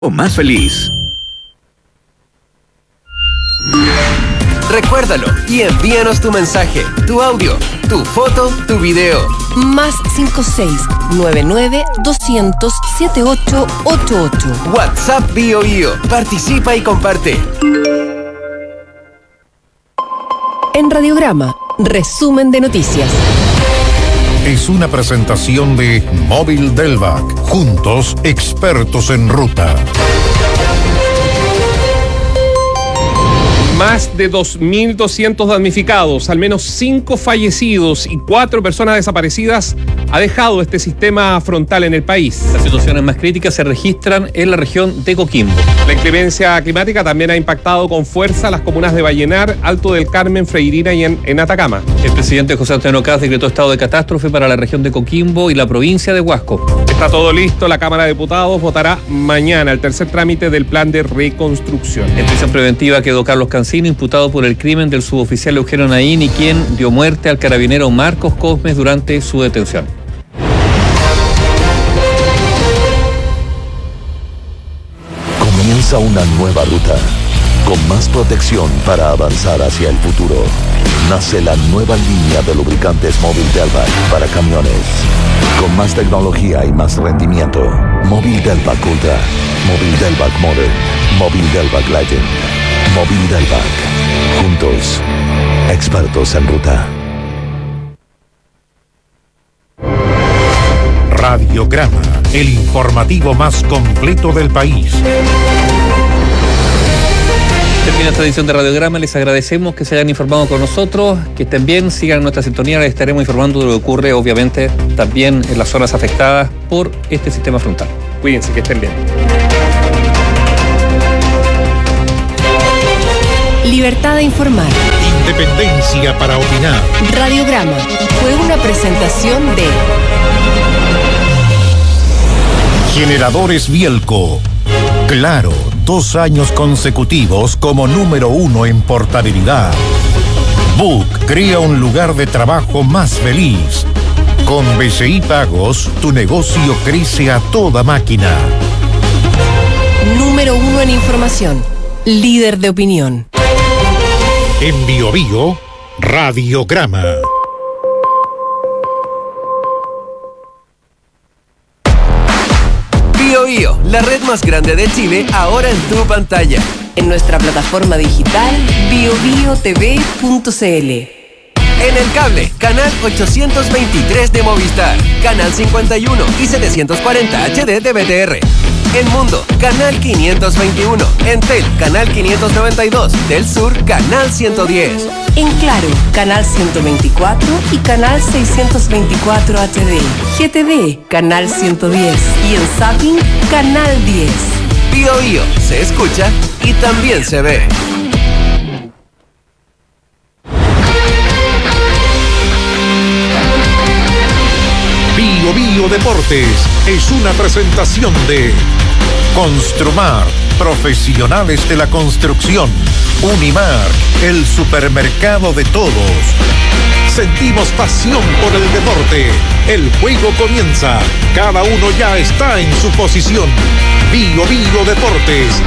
o más feliz. Recuérdalo y envíanos tu mensaje, tu audio, tu foto, tu video. Más 5699-200-7888. WhatsApp BioBio. Participa y comparte. En Radiograma, resumen de noticias. Es una presentación de Móvil Delvac. Juntos, expertos en ruta. Más de 2.200 damnificados, al menos 5 fallecidos y 4 personas desaparecidas ha dejado este sistema frontal en el país. Las situaciones más críticas se registran en la región de Coquimbo. La inclemencia climática también ha impactado con fuerza las comunas de Vallenar, Alto del Carmen, Freirina y en Atacama. El presidente José Antonio Caz decretó estado de catástrofe para la región de Coquimbo y la provincia de Huasco. Está todo listo, la Cámara de Diputados votará mañana el tercer trámite del plan de reconstrucción. En prisión preventiva quedó Carlos Cancino, imputado por el crimen del suboficial Eugenio Naín y quien dio muerte al carabinero Marcos Cosmes durante su detención. Comienza una nueva ruta, con más protección para avanzar hacia el futuro. Nace la nueva línea de lubricantes Móvil Delvac para camiones, con más tecnología y más rendimiento. Móvil Delvac Ultra, Móvil Delvac Modern, Móvil Delvac Legend, Móvil Delvac. Juntos, expertos en ruta. Radiograma, el informativo más completo del país. Termina esta edición de Radiograma, les agradecemos que se hayan informado con nosotros, que estén bien, sigan nuestra sintonía, les estaremos informando de lo que ocurre, obviamente, también en las zonas afectadas por este sistema frontal. Cuídense, que estén bien. Libertad de informar. Independencia para opinar. Radiograma fue una presentación de Generadores Bielco. Claro, 2 años consecutivos como número 1 en portabilidad. Book crea un lugar de trabajo más feliz. Con BCI Pagos, tu negocio crece a toda máquina. número 1 en información. Líder de opinión. En BioBio, Radiograma. BioBio, la red más grande de Chile, ahora en tu pantalla. En nuestra plataforma digital biobiotv.cl. En el cable, canal 823 de Movistar, canal 51 y 740 HD de BTR. En Mundo, canal 521. En Tel, canal 592. Del Sur, canal 110. En Claro, canal 124 y canal 624 HD. GTV, canal 110. Y en Zapping, canal 10. BioBio, se escucha y también se ve. BioBio Deportes es una presentación de Construmar, profesionales de la construcción. Unimar, el supermercado de todos. Sentimos pasión por el deporte. El juego comienza. Cada uno ya está en su posición. BioBio Deportes.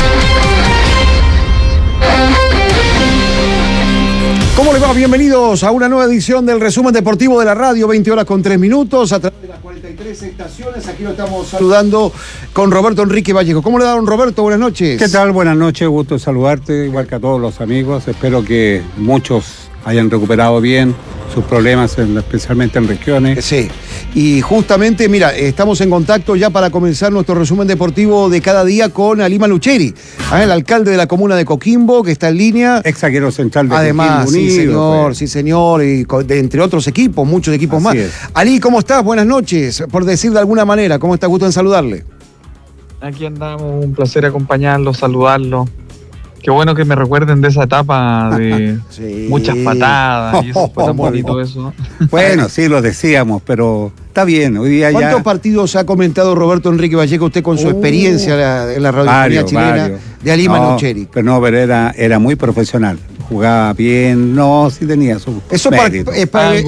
¿Cómo les va? Bienvenidos a una nueva edición del resumen deportivo de la radio, 20 horas con 3 minutos, a través de las 43 estaciones. Aquí lo estamos saludando con Roberto Enrique Vallejo. ¿Cómo le da, don Roberto? Buenas noches. ¿Qué tal? Buenas noches, gusto saludarte, igual que a todos los amigos. Espero que muchos hayan recuperado bien sus problemas, especialmente en regiones. Sí, y justamente, mira, estamos en contacto ya para comenzar nuestro resumen deportivo de cada día con Alima Lucheri, el alcalde de la comuna de Coquimbo, que está en línea. Ex zaguero central de Además, Coquimbo Unido. sí señor, sí señor, y entre otros equipos, muchos equipos Así más. es. Ali, ¿cómo estás? Buenas noches, por decir de alguna manera, ¿cómo está? Gusto en saludarle. Aquí andamos, un placer acompañarlo, saludarlo. Qué bueno que me recuerden de esa etapa de Sí. muchas patadas y eso fue tan bonito eso. Bueno, sí, lo decíamos, pero está bien. Hoy día ¿Cuántos ya... partidos ha comentado Roberto Enrique Vallejo usted con su experiencia en la radiofonía chilena varios. de Alima Lucheri? Pero no, pero era muy profesional. jugaba bien, no, sí tenía su Eso mérito. Algo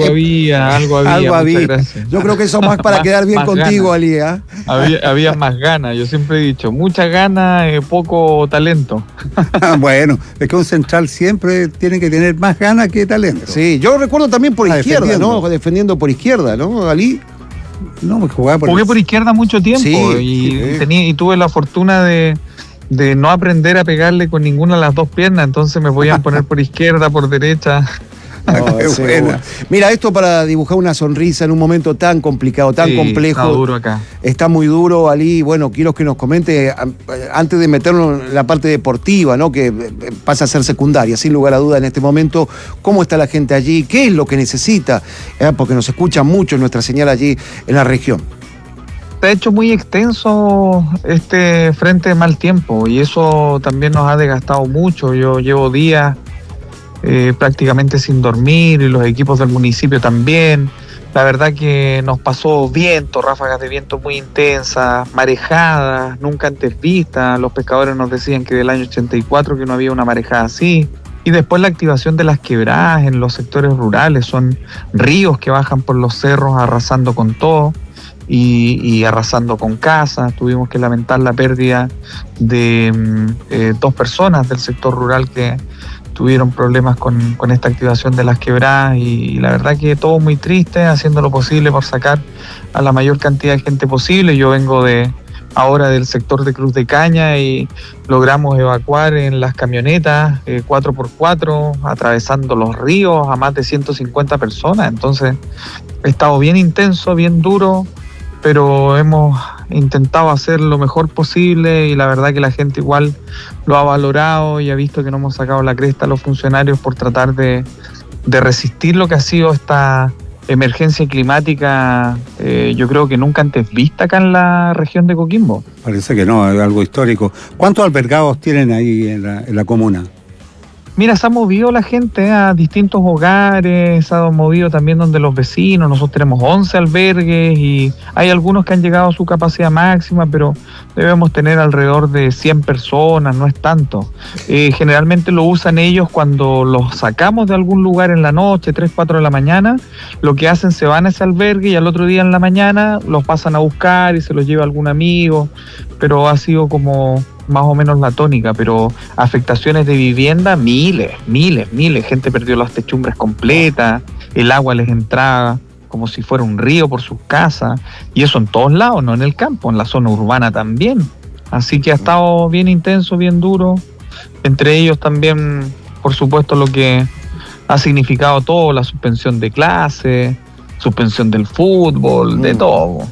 había. Muchas gracias. Yo creo que eso más para quedar bien contigo, Ali, ¿eh? Había más ganas, yo siempre he dicho, mucha gana, poco talento. Bueno, es que un central siempre tiene que tener más ganas que talento. Sí, yo recuerdo también por izquierda, ¿no? Defendiendo por izquierda, ¿no, Ali? No, porque jugaba Jugué por izquierda mucho tiempo y tuve la fortuna de no aprender a pegarle con ninguna de las dos piernas, entonces me podían poner por izquierda, por derecha. Qué buena. Mira, esto para dibujar una sonrisa en un momento tan complicado, tan complejo. Está duro acá. Está muy duro, Ali. Bueno, quiero que nos comente, antes de meternos en la parte deportiva, ¿no? Que pasa a ser secundaria, sin lugar a duda en este momento, ¿cómo está la gente allí? ¿Qué es lo que necesita? Porque nos escucha mucho nuestra señal allí en la región. Se ha hecho muy extenso este frente de mal tiempo y eso también nos ha desgastado mucho. Yo llevo días prácticamente sin dormir y los equipos del municipio también. La verdad que nos pasó viento, ráfagas de viento muy intensas, marejadas, nunca antes vistas. Los pescadores nos decían que del año 84 que no había una marejada así. Y después la activación de las quebradas en los sectores rurales. Son ríos que bajan por los cerros arrasando con todo y arrasando con casas. Tuvimos que lamentar la pérdida de 2 personas del sector rural que tuvieron problemas con esta activación de las quebradas y la verdad que todo muy triste, haciendo lo posible por sacar a la mayor cantidad de gente posible. Yo vengo ahora del sector de Cruz de Caña y logramos evacuar en las camionetas 4x4, atravesando los ríos a más de 150 personas. Entonces ha estado bien intenso, bien duro, pero hemos intentado hacer lo mejor posible y la verdad que la gente igual lo ha valorado y ha visto que no hemos sacado la cresta a los funcionarios por tratar de resistir lo que ha sido esta emergencia climática, yo creo que nunca antes vista acá en la región de Coquimbo. Parece que no, es algo histórico. ¿Cuántos albergados tienen ahí en la comuna? Mira, se ha movido la gente a distintos hogares, se ha movido también donde los vecinos. Nosotros tenemos 11 albergues y hay algunos que han llegado a su capacidad máxima, pero debemos tener alrededor de 100 personas, no es tanto. Generalmente lo usan ellos cuando los sacamos de algún lugar en la noche, 3, 4 de la mañana. Lo que hacen, se van a ese albergue y al otro día en la mañana los pasan a buscar y se los lleva algún amigo, pero ha sido como más o menos la tónica, pero afectaciones de vivienda, miles, gente perdió las techumbres completas, el agua les entraba como si fuera un río por sus casas, y eso en todos lados, no en el campo, en la zona urbana también, así que ha estado bien intenso, bien duro, entre ellos también, por supuesto, lo que ha significado todo, la suspensión de clases, suspensión del fútbol, de todo.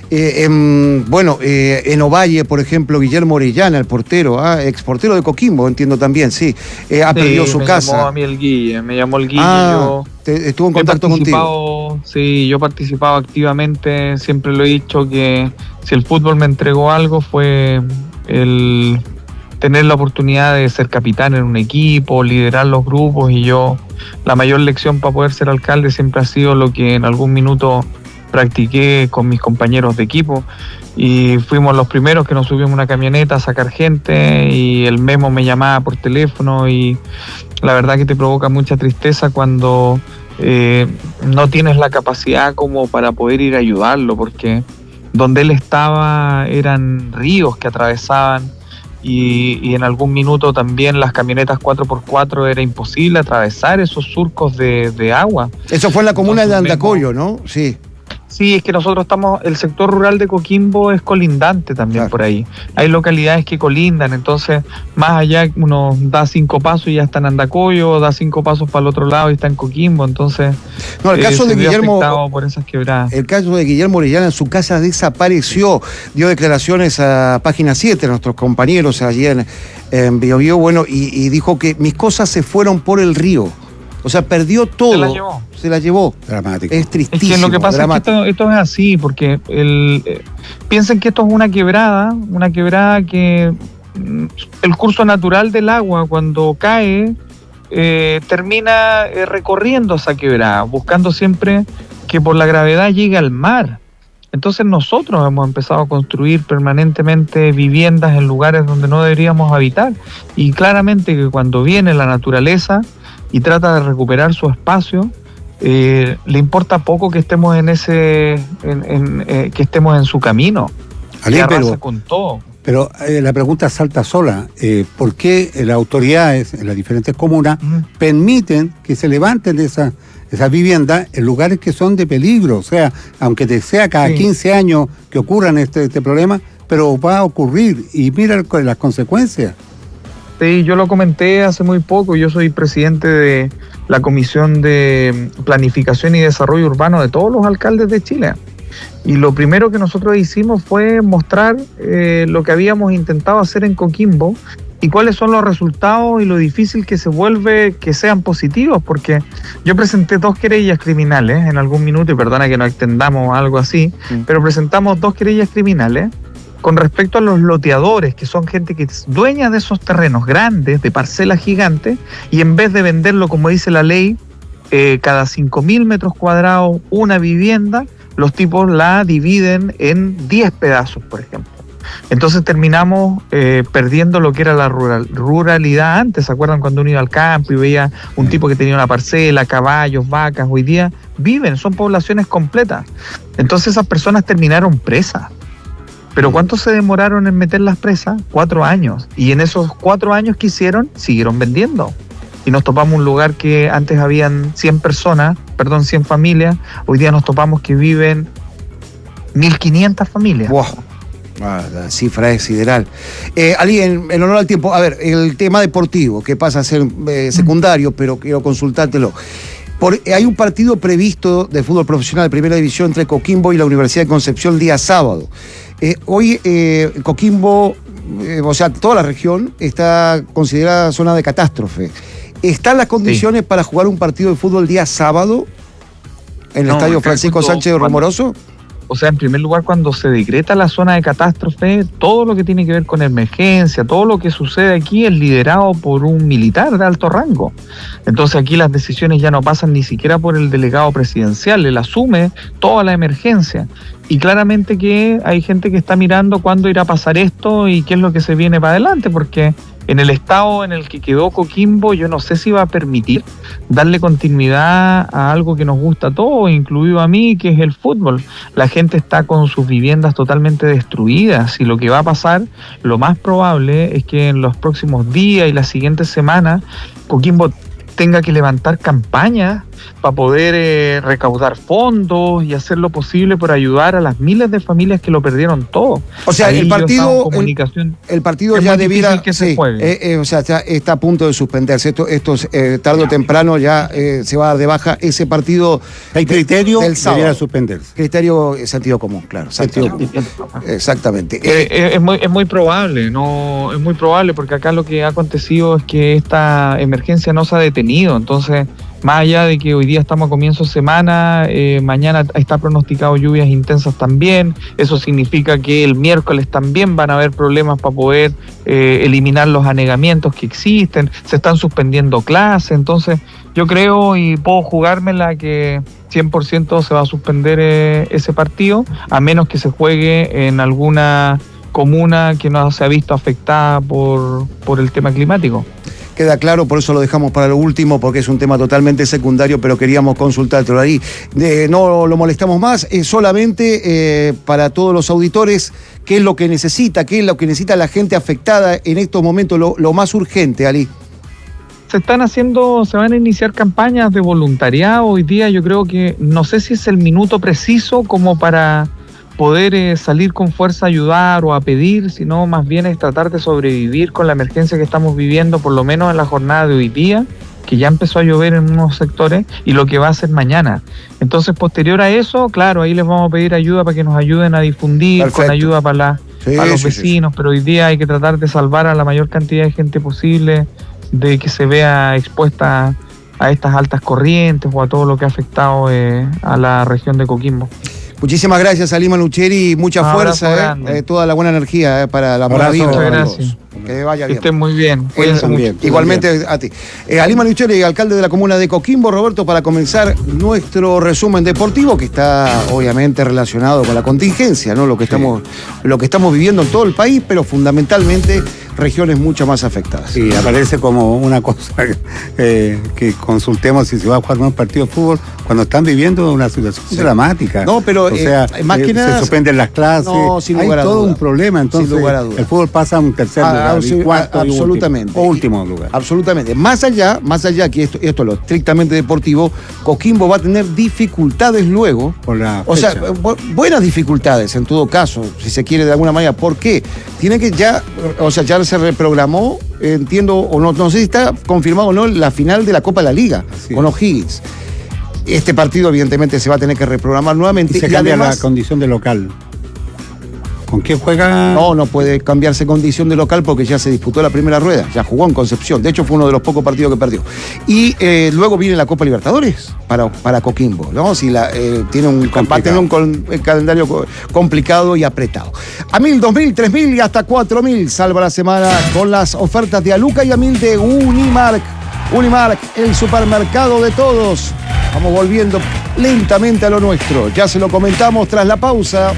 En Ovalle, por ejemplo, Guillermo Orellana, el portero, ex portero de Coquimbo, entiendo también, ha perdido su casa. Me llamó a mí el Guille, estuvo en contacto contigo. Sí, yo participaba activamente, siempre lo he dicho que si el fútbol me entregó algo fue el tener la oportunidad de ser capitán en un equipo, liderar los grupos, y yo, la mayor lección para poder ser alcalde siempre ha sido lo que en algún minuto practiqué con mis compañeros de equipo, y fuimos los primeros que nos subimos a una camioneta a sacar gente, y el Memo me llamaba por teléfono, y la verdad que te provoca mucha tristeza cuando no tienes la capacidad como para poder ir a ayudarlo, porque donde él estaba eran ríos que atravesaban, y en algún minuto también las camionetas 4x4 era imposible atravesar esos surcos de agua. Eso fue en la comuna de Andacollo, ¿no? Sí. Sí, es que nosotros el sector rural de Coquimbo es colindante también, claro. Por ahí. Hay localidades que colindan, entonces más allá uno da 5 pasos y ya está en Andacollo, da 5 pasos para el otro lado y está en Coquimbo, entonces no, el caso de Guillermo, por esas quebradas. El caso de Guillermo Orellana, en su casa desapareció, dio declaraciones a Página 7, nuestros compañeros allí en Biobío, bueno, y dijo que mis cosas se fueron por el río. O sea, perdió todo. Se la llevó. Dramático. Es tristísimo. Es que lo que pasa es que esto es así, porque piensen que esto es una quebrada que el curso natural del agua cuando cae termina recorriendo esa quebrada, buscando siempre que por la gravedad llegue al mar. Entonces nosotros hemos empezado a construir permanentemente viviendas en lugares donde no deberíamos habitar. Y claramente que cuando viene la naturaleza y trata de recuperar su espacio, le importa poco que estemos que estemos en su camino. Ali, que arrasa con todo. Pero la pregunta salta sola. ¿Por qué las autoridades en las diferentes comunas permiten que se levanten esas viviendas en lugares que son de peligro? O sea, aunque sea cada 15 años que ocurran este problema, pero va a ocurrir y mira las consecuencias. Sí, yo lo comenté hace muy poco. Yo soy presidente de la Comisión de Planificación y Desarrollo Urbano de todos los alcaldes de Chile. Y lo primero que nosotros hicimos fue mostrar lo que habíamos intentado hacer en Coquimbo y cuáles son los resultados y lo difícil que se vuelve que sean positivos, porque yo presenté 2 querellas criminales en algún minuto, y perdona que nos extendamos algo así, pero presentamos 2 querellas criminales con respecto a los loteadores, que son gente que es dueña de esos terrenos grandes, de parcelas gigantes, y en vez de venderlo, como dice la ley, cada 5.000 metros cuadrados una vivienda, los tipos la dividen en 10 pedazos, por ejemplo. Entonces terminamos perdiendo lo que era la ruralidad antes. ¿Se acuerdan cuando uno iba al campo y veía un tipo que tenía una parcela, caballos, vacas? Hoy día son poblaciones completas. Entonces esas personas terminaron presas. ¿Pero cuánto se demoraron en meterlas presas? 4 años. Y en esos 4 años que hicieron, siguieron vendiendo. Y nos topamos un lugar que antes habían 100 familias, hoy día nos topamos que viven 1.500 familias. ¡Wow! La cifra es sideral. Ali, en honor al tiempo, a ver, el tema deportivo, que pasa a ser secundario, pero quiero consultártelo. Hay un partido previsto de fútbol profesional de primera división entre Coquimbo y la Universidad de Concepción el día sábado. Hoy Coquimbo, o sea, toda la región está considerada zona de catástrofe. ¿Están las condiciones para jugar un partido de fútbol el día sábado en el estadio Francisco Sánchez Romoroso? O sea, en primer lugar, cuando se decreta la zona de catástrofe, todo lo que tiene que ver con emergencia, todo lo que sucede aquí es liderado por un militar de alto rango. Entonces aquí las decisiones ya no pasan ni siquiera por el delegado presidencial, él asume toda la emergencia. Y claramente que hay gente que está mirando cuándo irá a pasar esto y qué es lo que se viene para adelante, porque en el estado en el que quedó Coquimbo, yo no sé si va a permitir darle continuidad a algo que nos gusta a todos, incluido a mí, que es el fútbol. La gente está con sus viviendas totalmente destruidas y lo que va a pasar, lo más probable es que en los próximos días y las siguientes semanas, Coquimbo tenga que levantar campañas para poder recaudar fondos y hacer lo posible por ayudar a las miles de familias que lo perdieron todo. O sea, el partido ya debiera que se juegue. O sea, está a punto de suspenderse. Esto tarde o temprano ya se va a dar de baja ese partido. El criterio del sábado. Debiera suspenderse. Criterio sentido común, claro. Exactamente. Es muy probable, es muy probable, porque acá lo que ha acontecido es que esta emergencia no se ha detenido. Entonces, más allá de que hoy día estamos a comienzo de semana, mañana está pronosticado lluvias intensas también. Eso significa que el miércoles también van a haber problemas para poder eliminar los anegamientos que existen. Se están suspendiendo clases. Entonces yo creo y puedo jugármela que 100% se va a suspender ese partido, a menos que se juegue en alguna comuna que no se ha visto afectada por el tema climático. Queda claro, por eso lo dejamos para lo último, porque es un tema totalmente secundario, pero queríamos consultártelo ahí. No lo molestamos más, solamente para todos los auditores, ¿qué es lo que necesita la gente afectada en estos momentos, lo más urgente, Ali? Se van a iniciar campañas de voluntariado hoy día. Yo creo que, no sé si es el minuto preciso como para poder salir con fuerza a ayudar o a pedir, sino más bien es tratar de sobrevivir con la emergencia que estamos viviendo, por lo menos en la jornada de hoy día, que ya empezó a llover en unos sectores, y lo que va a ser mañana. Entonces, posterior a eso, claro, ahí les vamos a pedir ayuda para que nos ayuden a difundir. Perfecto. Con ayuda para los vecinos, pero hoy día hay que tratar de salvar a la mayor cantidad de gente posible de que se vea expuesta a estas altas corrientes o a todo lo que ha afectado a la región de Coquimbo. Muchísimas gracias, Ali Manucheri, mucha fuerza, toda la buena energía para la Muchas gracias. Que vaya Que bien. estén muy bien. Cuídense mucho. Igualmente a ti. Alima Lucheri, alcalde de la comuna de Coquimbo. Roberto, para comenzar nuestro resumen deportivo, que está obviamente relacionado con la contingencia, ¿no? Lo que estamos viviendo en todo el país, pero fundamentalmente regiones mucho más afectadas. Sí, aparece como una cosa que consultemos si se va a jugar un partido de fútbol cuando están viviendo una situación dramática. No, pero o sea, más que nada, se suspenden las clases, no, sin hay lugar a todo duda. un problema, entonces Sin lugar a duda. el fútbol pasa a un tercer lugar, y cuarto absolutamente. y último lugar. Absolutamente. Más allá que esto es lo estrictamente deportivo, Coquimbo va a tener dificultades luego. Por la o sea, buenas dificultades en todo caso, si se quiere de alguna manera. ¿Por qué? Tiene que ya se reprogramó, entiendo, o no sé si está confirmado o no, la final de la Copa de la Liga con O'Higgins. Este partido evidentemente se va a tener que reprogramar nuevamente. Y se cambia la condición de local. ¿Con quién juega? No puede cambiarse condición de local porque ya se disputó la primera rueda, ya jugó en Concepción, de hecho fue uno de los pocos partidos que perdió. Y luego viene la Copa Libertadores para Coquimbo, ¿no? Si va a tener un calendario complicado y apretado. A 1.000, 2.000, 3.000 y hasta 4.000 salva la semana con las ofertas de Aluca y a 1.000 de Unimark. Unimark, el supermercado de todos. Vamos volviendo lentamente a lo nuestro. Ya se lo comentamos tras la pausa.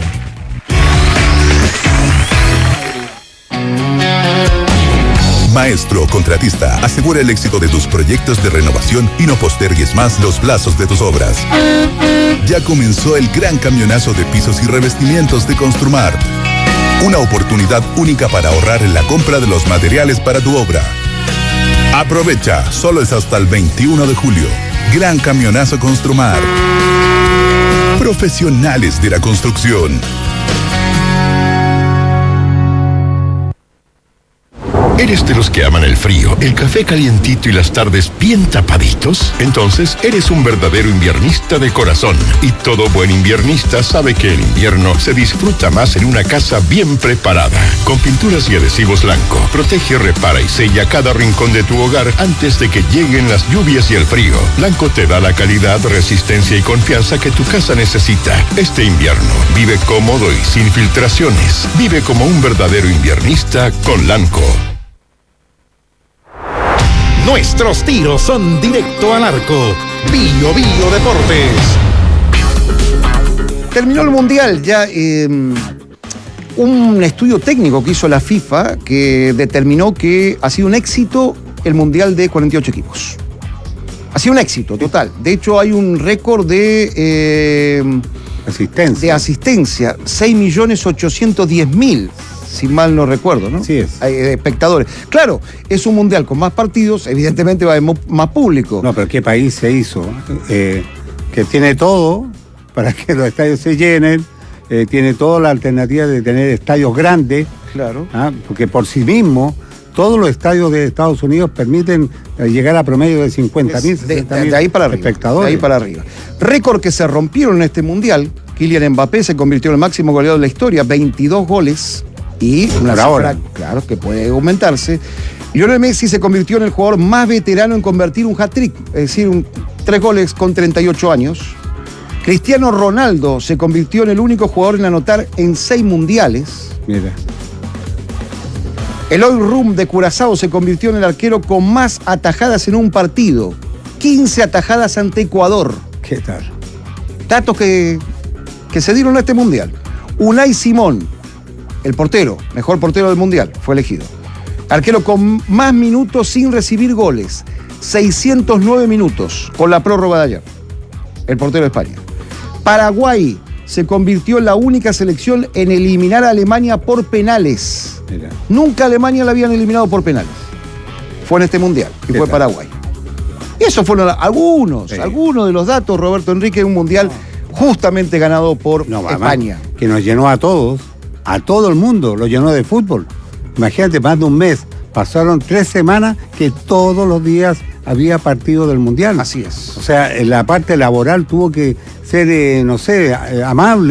Maestro Contratista, asegura el éxito de tus proyectos de renovación y no postergues más los plazos de tus obras. Ya comenzó el gran camionazo de pisos y revestimientos de Construmar. Una oportunidad única para ahorrar en la compra de los materiales para tu obra. Aprovecha, solo es hasta el 21 de julio. Gran camionazo Construmar. Profesionales de la construcción. ¿Eres de los que aman el frío, el café calientito y las tardes bien tapaditos? Entonces, eres un verdadero inviernista de corazón. Y todo buen inviernista sabe que el invierno se disfruta más en una casa bien preparada. Con pinturas y adhesivos Blanco, protege, repara y sella cada rincón de tu hogar antes de que lleguen las lluvias y el frío. Blanco te da la calidad, resistencia y confianza que tu casa necesita. Este invierno, vive cómodo y sin filtraciones. Vive como un verdadero inviernista con Blanco. Nuestros tiros son directo al arco. Bio Deportes. Terminó el Mundial ya. Un estudio técnico que hizo la FIFA que determinó que ha sido un éxito el Mundial de 48 equipos. Ha sido un éxito total. De hecho, hay un récord de asistencia. 6.810.000. Si mal no recuerdo, ¿no? Sí es. Hay espectadores. Claro, es un mundial con más partidos, evidentemente va a haber más público. No, pero ¿qué país se hizo? Que tiene todo para que los estadios se llenen, tiene toda la alternativa de tener estadios grandes. Claro. Porque por sí mismo, todos los estadios de Estados Unidos permiten llegar a promedio de 50.000, 60.000 de ahí para arriba, espectadores. De ahí para arriba. Récord que se rompieron en este mundial. Kylian Mbappé se convirtió en el máximo goleador de la historia, 22 goles. Y una cifra, claro, que puede aumentarse. Lionel Messi se convirtió en el jugador más veterano en convertir un hat-trick, es decir, 3 goles con 38 años. Cristiano Ronaldo se convirtió en el único jugador en anotar en 6 mundiales. Mira. Eloy Rum de Curazao se convirtió en el arquero con más atajadas en un partido. 15 atajadas ante Ecuador. ¿Qué tal? Datos que se dieron en este mundial. Unai Simón, el portero, mejor portero del mundial, fue elegido. Arquero con más minutos sin recibir goles. 609 minutos con la prórroga de ayer. El portero de España. Paraguay se convirtió en la única selección en eliminar a Alemania por penales. Mira. Nunca a Alemania la habían eliminado por penales. Fue en este mundial y fue Paraguay. Y esos fueron algunos de los datos, Roberto Enrique, de un mundial justamente ganado por España. Que nos llenó a todos. A todo el mundo, lo llenó de fútbol. Imagínate, más de un mes. Pasaron 3 semanas que todos los días había partido del Mundial. Así es. O sea, la parte laboral tuvo que ser, amable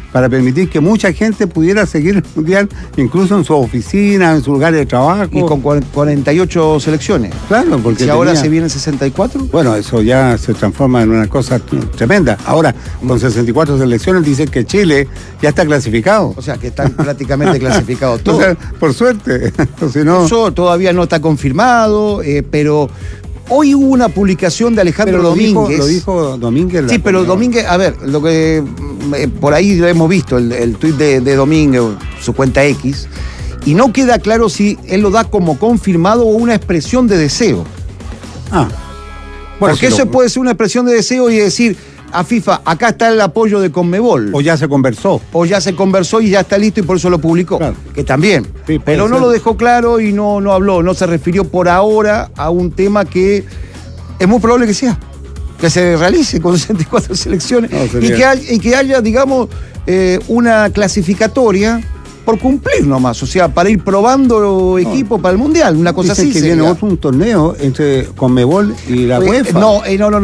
para permitir que mucha gente pudiera seguir el Mundial, incluso en su oficina, en su lugar de trabajo. Y con 48 selecciones. Claro, porque si ahora se vienen 64. Bueno, eso ya se transforma en una cosa tremenda. Ahora, con 64 selecciones, dicen que Chile ya está clasificado. O sea, que están prácticamente clasificados todos. O sea, por suerte. Si no... Eso todavía no está confirmado, pero... Hoy hubo una publicación de Alejandro Domínguez. Lo dijo Domínguez. Sí, pero Domínguez, a ver, lo que por ahí lo hemos visto, el tuit de Domínguez, su cuenta X, y no queda claro si él lo da como confirmado o una expresión de deseo. Bueno, porque eso puede ser una expresión de deseo y decir a FIFA, acá está el apoyo de Conmebol. O ya se conversó. O ya se conversó y ya está listo y por eso lo publicó. Claro. Que también. Sí, pero no lo dejó claro y no habló, no se refirió por ahora a un tema que es muy probable que sea. Que se realice con 64 selecciones y que haya, digamos, una clasificatoria por cumplir nomás, o sea, para ir probando equipos para el Mundial, una cosa así. Que viene un torneo entre Conmebol y la UEFA. No.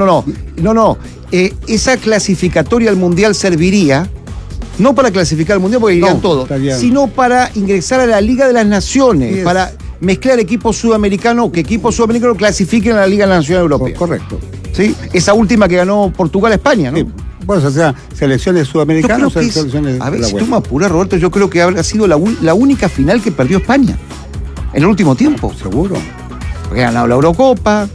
Esa clasificatoria al Mundial serviría no para clasificar al Mundial, porque irían todos, sino para ingresar a la Liga de las Naciones, para mezclar equipos sudamericanos, que equipos sudamericanos clasifiquen a la Liga de las Naciones Europeas. Correcto. ¿Sí? Esa última que ganó Portugal a España, ¿no? Sí. Pues, o sea, selecciones sudamericanas o selecciones. A ver, si tú me apuras, Roberto, yo creo que habrá sido la única final que perdió España en el último tiempo. Seguro. Porque ha ganado la Eurocopa,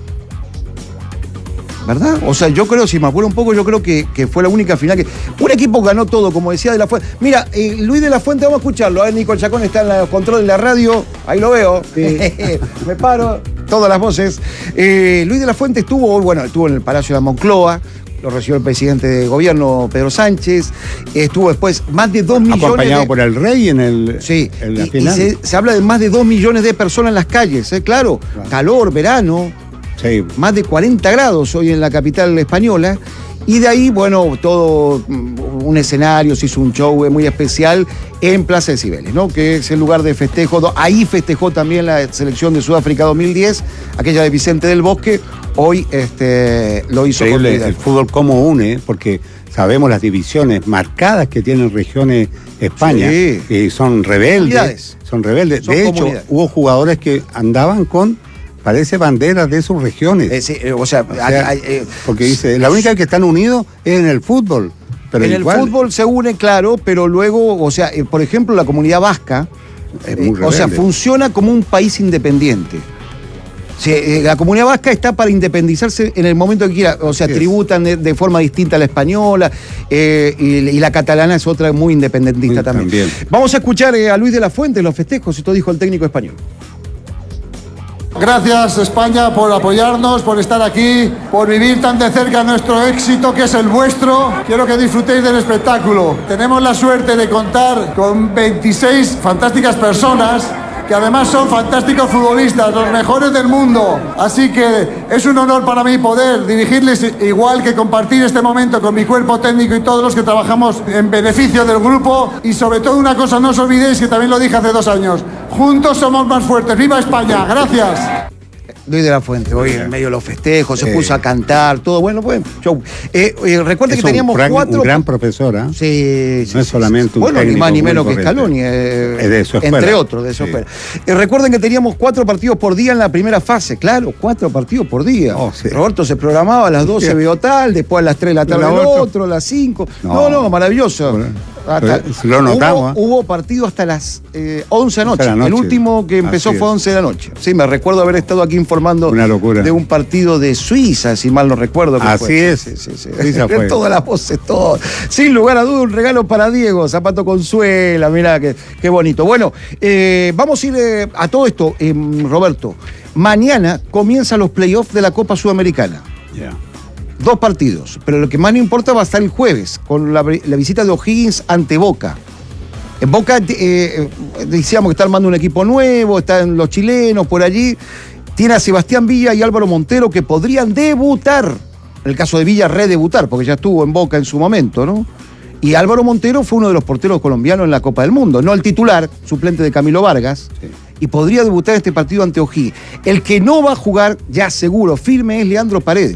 ¿verdad? O sea, yo creo, si me apuro un poco, yo creo que fue la única final que... Un equipo ganó todo, como decía De La Fuente. Mira, Luis De La Fuente, vamos a escucharlo. Nico Chacón está en el control de la radio, ahí lo veo. Sí. Me paro, todas las voces. Luis De La Fuente estuvo en el Palacio de la Moncloa, lo recibió el presidente de gobierno, Pedro Sánchez, estuvo después más de 2 millones... Acompañado por el rey en la final. Y se habla de más de 2 millones de personas en las calles, claro. Calor, verano, más de 40 grados hoy en la capital española, y de ahí, bueno, todo un escenario, se hizo un show muy especial en Plaza de Cibeles, ¿no? Que es el lugar de festejo. Ahí festejó también la selección de Sudáfrica 2010, aquella de Vicente del Bosque. Hoy lo hizo con el fútbol cómo une, porque sabemos las divisiones marcadas que tienen regiones España, y son rebeldes. De hecho, hubo jugadores que andaban con, parece, banderas de sus regiones. Porque dice, la única que están unidos es en el fútbol. Pero en igual, el fútbol se une, claro, pero luego, o sea, por ejemplo, la comunidad vasca, funciona como un país independiente. La comunidad vasca está para independizarse en el momento que quiera, o sea, tributan de forma distinta a la española, y la catalana es otra muy independentista también. Vamos a escuchar a Luis De La Fuente en los festejos, esto dijo el técnico español. Gracias, España, por apoyarnos, por estar aquí, por vivir tan de cerca nuestro éxito, que es el vuestro. Quiero que disfrutéis del espectáculo. Tenemos la suerte de contar con 26 fantásticas personas que además son fantásticos futbolistas, los mejores del mundo. Así que es un honor para mí poder dirigirles, igual que compartir este momento con mi cuerpo técnico y todos los que trabajamos en beneficio del grupo. Y sobre todo una cosa, no os olvidéis, que también lo dije hace 2 años, juntos somos más fuertes. ¡Viva España! ¡Gracias! Luis De La Fuente, hoy en medio de los festejos, se puso a cantar, todo bueno, show. Recuerden que teníamos un gran profesor, ¿eh? Sí. No es solamente un técnico, ni más ni menos que Scaloni, de su escuela. Entre otros, de su escuela. Recuerden que teníamos 4 partidos por día en la primera fase, claro, 4 partidos por día. Roberto se programaba a las 12 veo tal, después a las 3 de la tarde el otro, a las 5. No, maravilloso. Lo notamos. Hubo partido hasta las 11 de la noche. El último que empezó fue 11 de la noche. Sí, me recuerdo haber estado aquí informando de un partido de Suiza, si mal no recuerdo. Así es. Suiza fue. Todas las voces, todo. Sin lugar a duda, un regalo para Diego, Zapato Consuela, mirá qué bonito. Bueno, vamos a ir a todo esto, Roberto. Mañana comienzan los playoffs de la Copa Sudamericana. 2 partidos, pero lo que más nos importa va a estar el jueves, con la visita de O'Higgins ante Boca. En Boca decíamos que está armando un equipo nuevo, están los chilenos por allí, tiene a Sebastián Villa y Álvaro Montero que podrían debutar, en el caso de Villa redebutar, porque ya estuvo en Boca en su momento, ¿no? Y Álvaro Montero fue uno de los porteros colombianos en la Copa del Mundo, no el titular, suplente de Camilo Vargas, y podría debutar este partido ante O'Higgins. El que no va a jugar, ya seguro, firme, es Leandro Paredes.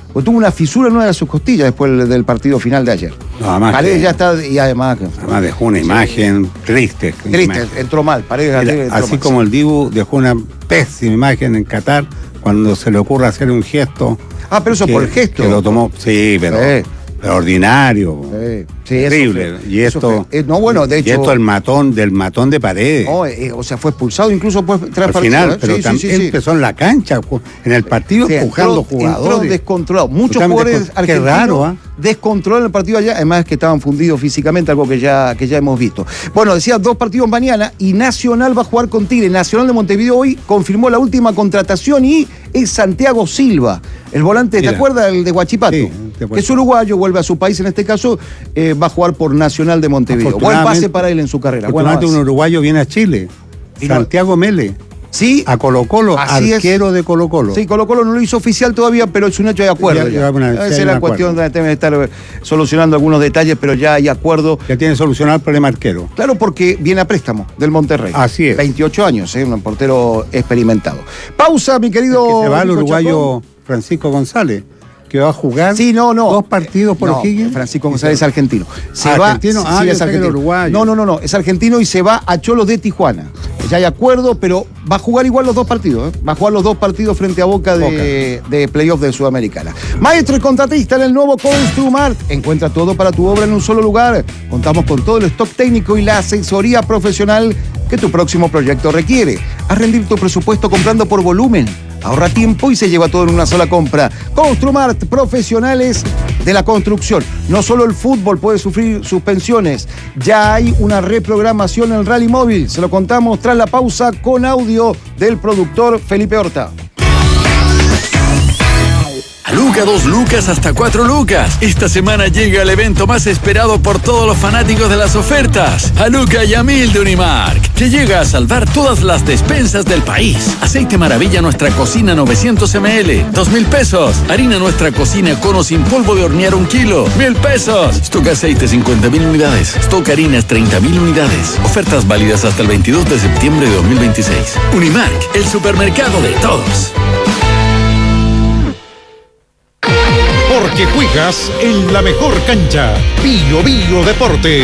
porque tuvo una fisura en una de sus costillas después del partido final de ayer. No, además Paredes ya está, y además dejó una imagen triste. Entró mal, Paredes entró así mal, como el Dibu dejó una pésima imagen en Qatar cuando se le ocurre hacer un gesto. Pero eso por el gesto. Que lo tomó, sí, pero ordinario. Terrible. Y esto, de hecho, y esto del matón de Paredes. O sea, fue expulsado incluso tras al final, pero también empezó en la cancha, en el partido empujando jugadores. Entró descontrolado. Muchos jugadores argentinos. Qué raro, descontrolaron el partido allá, además que estaban fundidos físicamente, algo que ya hemos visto. Bueno, decía 2 partidos mañana y Nacional va a jugar con Tigre. Nacional de Montevideo hoy confirmó la última contratación y es Santiago Silva, el volante, ¿te acuerdas? El de Huachipato, que es uruguayo, vuelve a su país en este caso, va a jugar por Nacional de Montevideo. Buen pase para él en su carrera. Un uruguayo viene a Chile, Santiago Mele. Sí, a Colo-Colo, arquero de Colo-Colo. Sí, Colo-Colo no lo hizo oficial todavía, pero es un hecho de acuerdo. Esa es la cuestión de estar solucionando algunos detalles, pero ya hay acuerdo. Ya tiene solucionado el problema arquero. Claro, porque viene a préstamo del Monterrey. Así es. 28 años, un portero experimentado. Pausa, mi querido. Se va el uruguayo Francisco González, que va a jugar 2 partidos por O'Higgins. Francisco González es argentino. ¿Argentino? Es argentino. Uruguayo. No, es argentino y se va a Cholos de Tijuana. Ya hay acuerdo, pero va a jugar igual los 2 partidos. Va a jugar los 2 partidos frente a Boca de playoff de Sudamericana. Maestro y contratista en el nuevo Construmart. Encuentra todo para tu obra en un solo lugar. Contamos con todo el stock técnico y la asesoría profesional que tu próximo proyecto requiere. Haz rendir tu presupuesto comprando por volumen. Ahorra tiempo y se lleva todo en una sola compra. Construmart, profesionales de la construcción. No solo el fútbol puede sufrir suspensiones. Ya hay una reprogramación en el Rally Móvil. Se lo contamos tras la pausa con audio del productor Felipe Horta. A Luca, 2 lucas hasta 4 lucas. Esta semana llega el evento más esperado por todos los fanáticos de las ofertas. A Luca y a 1000 de Unimark, que llega a salvar todas las despensas del país. Aceite Maravilla Nuestra Cocina 900 ml, 2,000 pesos. Harina Nuestra Cocina Cono sin polvo de hornear 1 kilo, 1,000 pesos. Stock aceite 50,000 unidades. Stock harinas 30,000 unidades. Ofertas válidas hasta el 22 de septiembre de 2026. Unimark, el supermercado de todos. Porque juegas en la mejor cancha. Bio Bio Deportes.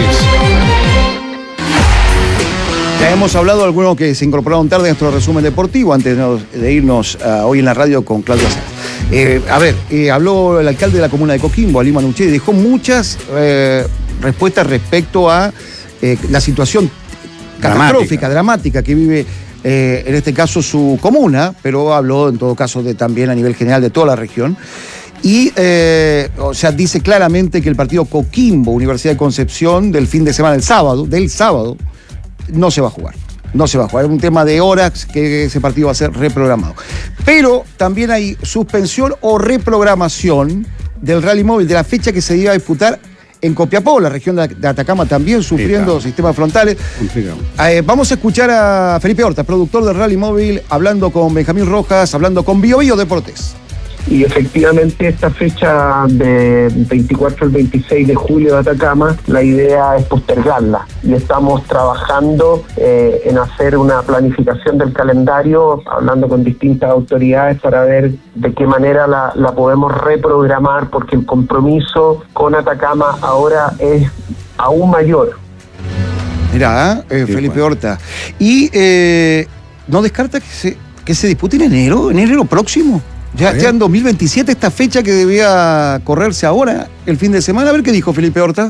Ya hemos hablado de algunos que se incorporaron tarde a nuestro resumen deportivo antes de irnos hoy en la radio con Claudia Sáenz. Habló el alcalde de la comuna de Coquimbo, Alí Manucci, y dejó muchas respuestas respecto a la situación catastrófica, dramática que vive en este caso su comuna, pero habló en todo caso también a nivel general de toda la región. Y, dice claramente que el partido Coquimbo, Universidad de Concepción, del fin de semana, del sábado, no se va a jugar. No se va a jugar. Es un tema de horas que ese partido va a ser reprogramado. Pero también hay suspensión o reprogramación del Rally Móvil, de la fecha que se iba a disputar en Copiapó, la región de Atacama también sufriendo sistemas frontales. Vamos a escuchar a Felipe Horta, productor del Rally Móvil, hablando con Benjamín Rojas, hablando con Bio Bio Deportes. Y efectivamente esta fecha de 24 al 26 de julio de Atacama, la idea es postergarla y estamos trabajando en hacer una planificación del calendario, hablando con distintas autoridades para ver de qué manera la podemos reprogramar, porque el compromiso con Atacama ahora es aún mayor. Mirá, Felipe Horta. Y ¿no descarta que se dispute en enero próximo? Ya en 2027, esta fecha que debía correrse ahora, el fin de semana. A ver qué dijo Felipe Horta.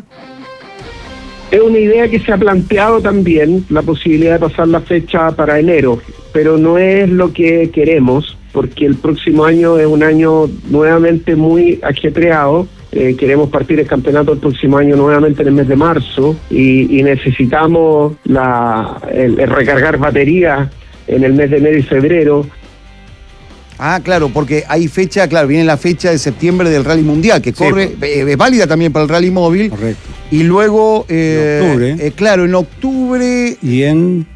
Es una idea que se ha planteado también, la posibilidad de pasar la fecha para enero, pero no es lo que queremos, porque el próximo año es un año nuevamente muy ajetreado. Queremos partir el campeonato el próximo año nuevamente en el mes de marzo y necesitamos el recargar baterías en el mes de enero y febrero. Claro, porque hay fecha, viene la fecha de septiembre del Rally Mundial, que corre, es válida también para el Rally Móvil. Correcto. Y luego, en octubre. En octubre. Y en...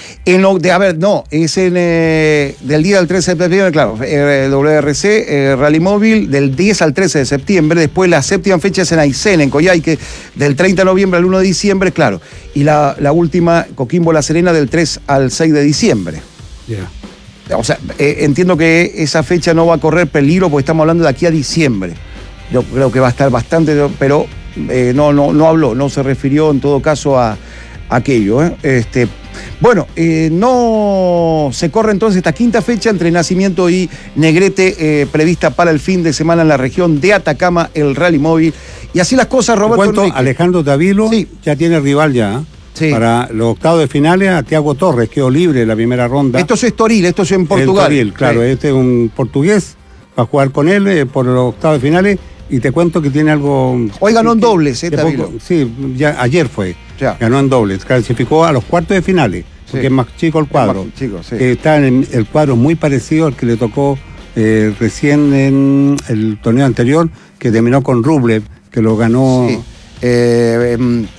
es del día del 13 de septiembre, WRC, Rally Móvil, del 10 al 13 de septiembre. Después la séptima fecha es en Aysén, en Coyhaique, del 30 de noviembre al 1 de diciembre, Y la última, Coquimbo La Serena, del 3 al 6 de diciembre. o sea, entiendo que esa fecha no va a correr peligro porque estamos hablando de aquí a diciembre. Yo creo que va a estar bastante, pero no habló, no se refirió en todo caso a aquello. Bueno, no se corre entonces esta quinta fecha entre Nacimiento y Negrete, prevista para el fin de semana en la región de Atacama, el Rally Móvil. Y así las cosas, Roberto. Alejandro Davilo ya tiene rival ya. Sí. Para los octavos de finales, a Thiago Torres, quedó libre en la primera ronda. Esto es Estoril, esto es en Portugal. Estoril, claro, sí. Este es un portugués, va a jugar con él por los octavos de finales, y te cuento que tiene algo... Hoy ganó en dobles, Davilo. Sí, ya, ayer fue, ganó en dobles, clasificó a los cuartos de finales, porque es más chico el cuadro. Chico, sí. Está en el cuadro muy parecido al que le tocó recién en el torneo anterior, que terminó con Rublev, que lo ganó... Sí. El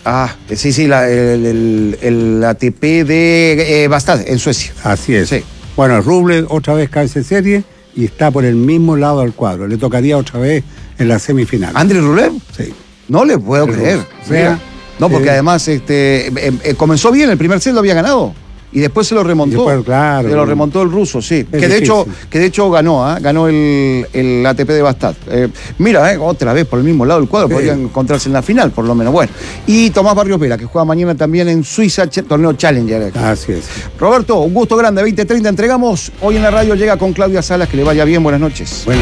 ATP de Bastad, en Suecia. Así es. Sí. Bueno, Rublev otra vez cabeza de serie y está por el mismo lado del cuadro. Le tocaría otra vez en la semifinal. ¿Andrés Rublev? Sí. No le puedo creer. No, porque además comenzó bien, el primer set lo había ganado. Y después se lo remontó. Claro. Se lo remontó el ruso, sí. Que de hecho ganó el ATP de Bastad. Mira, otra vez por el mismo lado del cuadro, podrían encontrarse en la final, por lo menos. Bueno. Y Tomás Barrios Vera, que juega mañana también en Suiza, torneo Challenger. Así es. Roberto, un gusto grande, 20:30 entregamos. Hoy en la radio llega con Claudia Salas, que le vaya bien, buenas noches. Bueno.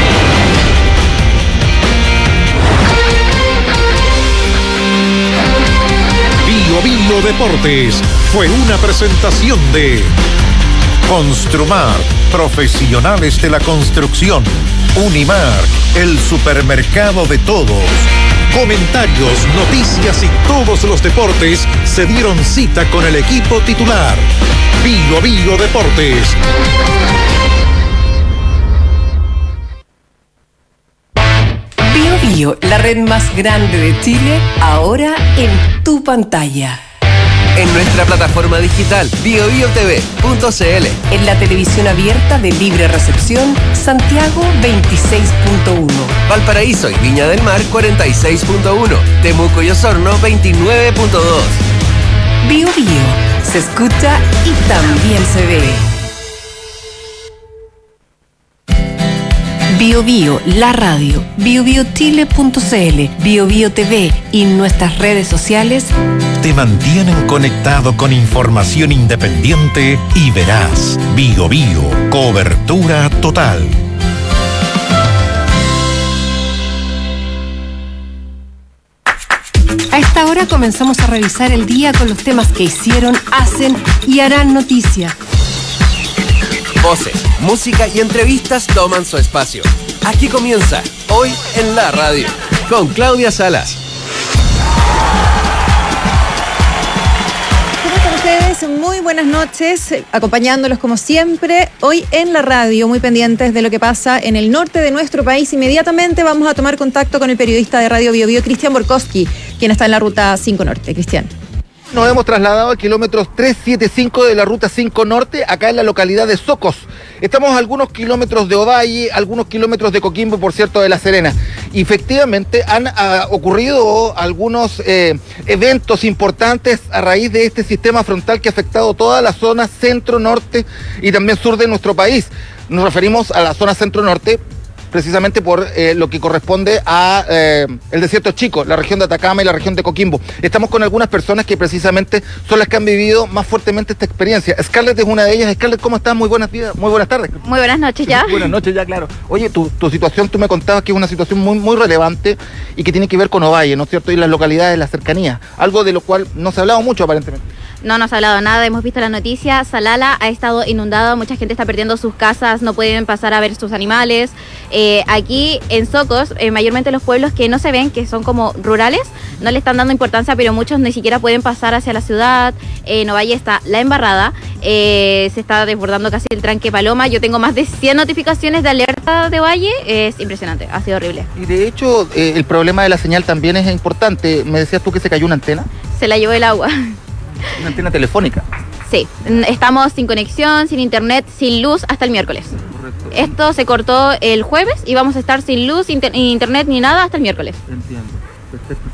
Bio Deportes fue una presentación de Construmar, profesionales de la construcción. Unimark, el supermercado de todos. Comentarios, noticias y todos los deportes se dieron cita con el equipo titular. Bio Deportes. Bio, la red más grande de Chile, ahora en tu pantalla. En nuestra plataforma digital biobiotv.cl. En la televisión abierta de libre recepción, Santiago 26.1. Valparaíso y Viña del Mar 46.1. Temuco y Osorno 29.2. Bio, se escucha y también se ve. Bio, la radio, biobiochile.cl, BioBioTV y nuestras redes sociales te mantienen conectado con información independiente y veraz. Bio, cobertura total. A esta hora comenzamos a revisar el día con los temas que hicieron, hacen y harán noticia. Voces, música y entrevistas toman su espacio. Aquí comienza Hoy en la Radio, con Claudia Salas. ¿Cómo están ustedes? Muy buenas noches, acompañándolos como siempre, hoy en la radio, muy pendientes de lo que pasa en el norte de nuestro país. Inmediatamente vamos a tomar contacto con el periodista de Radio Bio, Cristian Borkowski, quien está en la ruta 5 Norte. Cristian. Nos hemos trasladado a kilómetros 375 de la ruta 5 Norte, acá en la localidad de Socos. Estamos a algunos kilómetros de Ovalle, algunos kilómetros de Coquimbo, por cierto, de La Serena. Y efectivamente han ocurrido algunos eventos importantes a raíz de este sistema frontal que ha afectado toda la zona centro-norte y también sur de nuestro país. Nos referimos a la zona centro-norte, precisamente por lo que corresponde a el desierto chico, la región de Atacama y la región de Coquimbo. Estamos con algunas personas que precisamente son las que han vivido más fuertemente esta experiencia. Scarlett es una de ellas. Scarlett, ¿cómo estás? Muy buenas tardes. Muy buenas noches ya. Buenas noches ya, claro. Oye, tu situación, tú me contabas que es una situación muy, muy relevante y que tiene que ver con Ovalle, ¿no es cierto? Y las localidades de la cercanía, algo de lo cual no se ha hablado mucho aparentemente. No nos ha hablado nada, hemos visto la noticia. Salala ha estado inundado, mucha gente está perdiendo sus casas, no pueden pasar a ver sus animales. Aquí en Socos, mayormente los pueblos que no se ven, que son como rurales, no le están dando importancia, pero muchos ni siquiera pueden pasar hacia la ciudad. En Ovalle está la embarrada, se está desbordando casi el tranque Paloma. Yo tengo más de 100 notificaciones de alerta de Ovalle, es impresionante, ha sido horrible. Y de hecho, el problema de la señal también es importante. Me decías tú que se cayó una antena. Se la llevó el agua. Una antena telefónica. Sí, estamos sin conexión, sin internet, sin luz hasta el miércoles. Correcto. Esto se cortó el jueves y vamos a estar sin luz, internet ni nada hasta el miércoles. Entiendo. Perfecto.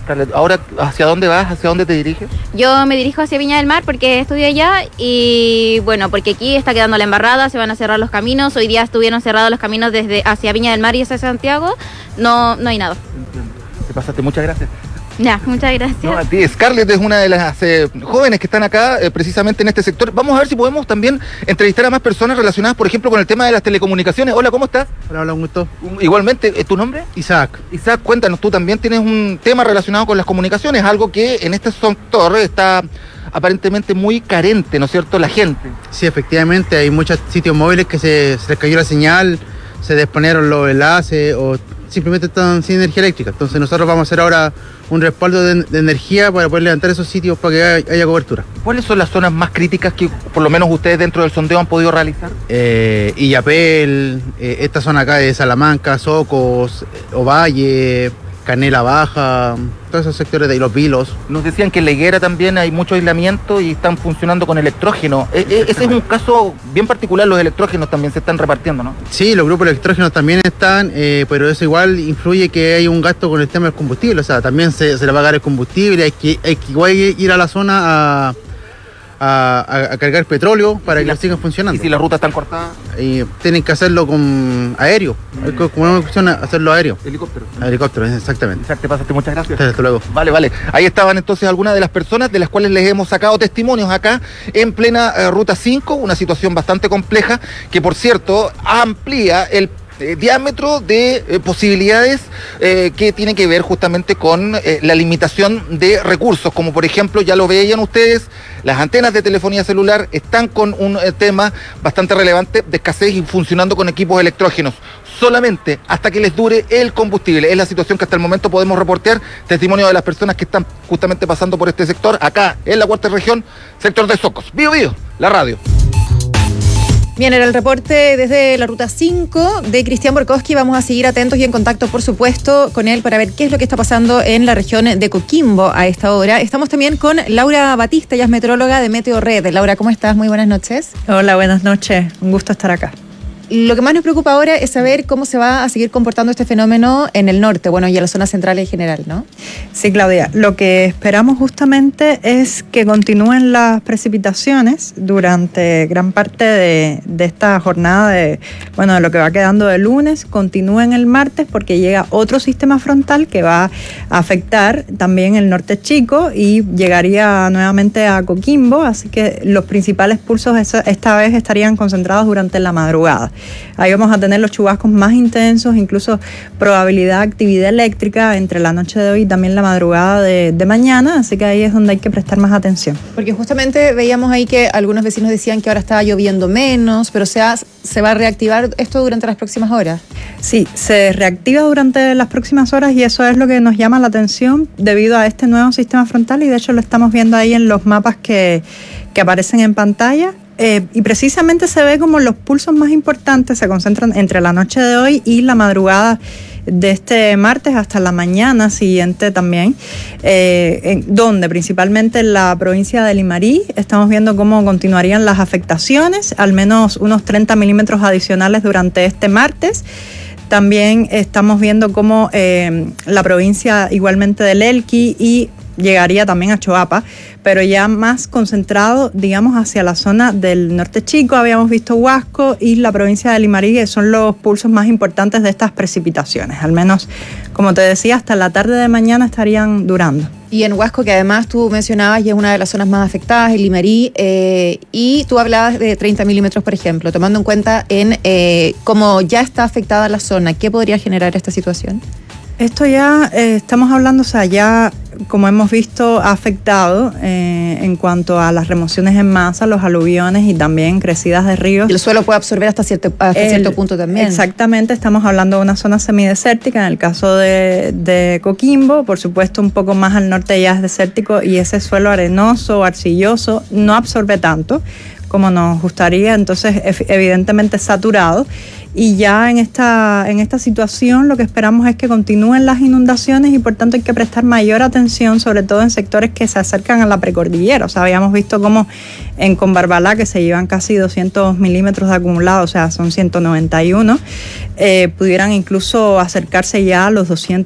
Scarlett, ahora, ¿hacia dónde vas? ¿Hacia dónde te diriges? Yo me dirijo hacia Viña del Mar porque estudio allá y bueno, porque aquí está quedando la embarrada, se van a cerrar los caminos. Hoy día estuvieron cerrados los caminos desde hacia Viña del Mar y hacia Santiago. No hay nada. Te pasaste, muchas gracias. Ya, muchas gracias. No, a ti, Scarlett es una de las jóvenes que están acá precisamente en este sector. Vamos a ver si podemos también entrevistar a más personas relacionadas, por ejemplo, con el tema de las telecomunicaciones. Hola, ¿cómo estás? Hola, un gusto. Igualmente, ¿tu nombre? Isaac. Isaac, cuéntanos, tú también tienes un tema relacionado con las comunicaciones, algo que en este sector está aparentemente muy carente, ¿no es cierto?, la gente. Sí, efectivamente, hay muchos sitios móviles que se les cayó la señal, se desponieron los enlaces o simplemente están sin energía eléctrica. Entonces nosotros vamos a hacer ahora un respaldo de energía para poder levantar esos sitios para que haya cobertura. ¿Cuáles son las zonas más críticas que por lo menos ustedes dentro del sondeo han podido realizar? Illapel, esta zona acá de Salamanca, Socos, Ovalle, Canela Baja, todos esos sectores de ahí, Los Vilos. Nos decían que en La Higuera también hay mucho aislamiento y están funcionando con electrógeno. Ese es un caso bien particular, los electrógenos también se están repartiendo, ¿no? Sí, los grupos electrógenos también están, pero eso igual influye que hay un gasto con el tema del combustible, o sea, también se le va a pagar el combustible, hay que igual ir a la zona a cargar petróleo para que sigan funcionando. ¿Y si las rutas están cortadas? Tienen que hacerlo con aéreo, como una cuestión hacerlo aéreo. Helicóptero, exactamente. Exacto, te pasaste, muchas gracias. Hasta luego. Vale. Ahí estaban entonces algunas de las personas de las cuales les hemos sacado testimonios acá en plena Ruta 5, una situación bastante compleja que, por cierto, amplía el diámetro de posibilidades que tiene que ver justamente con la limitación de recursos, como por ejemplo, ya lo veían ustedes, las antenas de telefonía celular están con un tema bastante relevante de escasez y funcionando con equipos electrógenos, solamente hasta que les dure el combustible. Es la situación que hasta el momento podemos reportear, testimonio de las personas que están justamente pasando por este sector, acá en la cuarta región, sector de Socos. Bio, la radio. Bien, era el reporte desde la Ruta 5 de Cristian Borkowski. Vamos a seguir atentos y en contacto, por supuesto, con él para ver qué es lo que está pasando en la región de Coquimbo a esta hora. Estamos también con Laura Batista, ella es meteoróloga de Meteorred. Laura, ¿cómo estás? Muy buenas noches. Hola, buenas noches. Un gusto estar acá. Lo que más nos preocupa ahora es saber cómo se va a seguir comportando este fenómeno en el norte, bueno, y en la zona central en general, ¿no? Sí, Claudia. Lo que esperamos justamente es que continúen las precipitaciones durante gran parte de esta jornada de lo que va quedando de lunes, continúen el martes porque llega otro sistema frontal que va a afectar también el norte chico y llegaría nuevamente a Coquimbo, así que los principales pulsos esta vez estarían concentrados durante la madrugada. Ahí vamos a tener los chubascos más intensos, incluso probabilidad de actividad eléctrica entre la noche de hoy y también la madrugada de mañana, así que ahí es donde hay que prestar más atención. Porque justamente veíamos ahí que algunos vecinos decían que ahora estaba lloviendo menos, pero se va a reactivar esto durante las próximas horas. Sí, se reactiva durante las próximas horas y eso es lo que nos llama la atención debido a este nuevo sistema frontal y de hecho lo estamos viendo ahí en los mapas que aparecen en pantalla. Y precisamente se ve como los pulsos más importantes se concentran entre la noche de hoy y la madrugada de este martes hasta la mañana siguiente también, donde principalmente en la provincia de Limarí estamos viendo cómo continuarían las afectaciones, al menos unos 30 milímetros adicionales durante este martes. También estamos viendo cómo la provincia igualmente del Elqui y llegaría también a Choapa, pero ya más concentrado, digamos, hacia la zona del norte chico. Habíamos visto Huasco y la provincia de Limarí, que son los pulsos más importantes de estas precipitaciones. Al menos, como te decía, hasta la tarde de mañana estarían durando. Y en Huasco, que además tú mencionabas, y es una de las zonas más afectadas, el Limarí, y tú hablabas de 30 milímetros, por ejemplo, tomando en cuenta cómo ya está afectada la zona, ¿qué podría generar esta situación? Esto ya estamos hablando, ya como hemos visto, ha afectado en cuanto a las remociones en masa, los aluviones y también crecidas de ríos. El suelo puede absorber hasta cierto punto también. Exactamente, estamos hablando de una zona semidesértica, en el caso de Coquimbo, por supuesto un poco más al norte ya es desértico y ese suelo arenoso, arcilloso, no absorbe tanto como nos gustaría, entonces evidentemente saturado. y ya en esta situación lo que esperamos es que continúen las inundaciones y por tanto hay que prestar mayor atención, sobre todo en sectores que se acercan a la precordillera. O sea, habíamos visto cómo en Combarbalá, que se llevan casi 200 milímetros de acumulado, o sea, son 191, pudieran incluso acercarse ya a los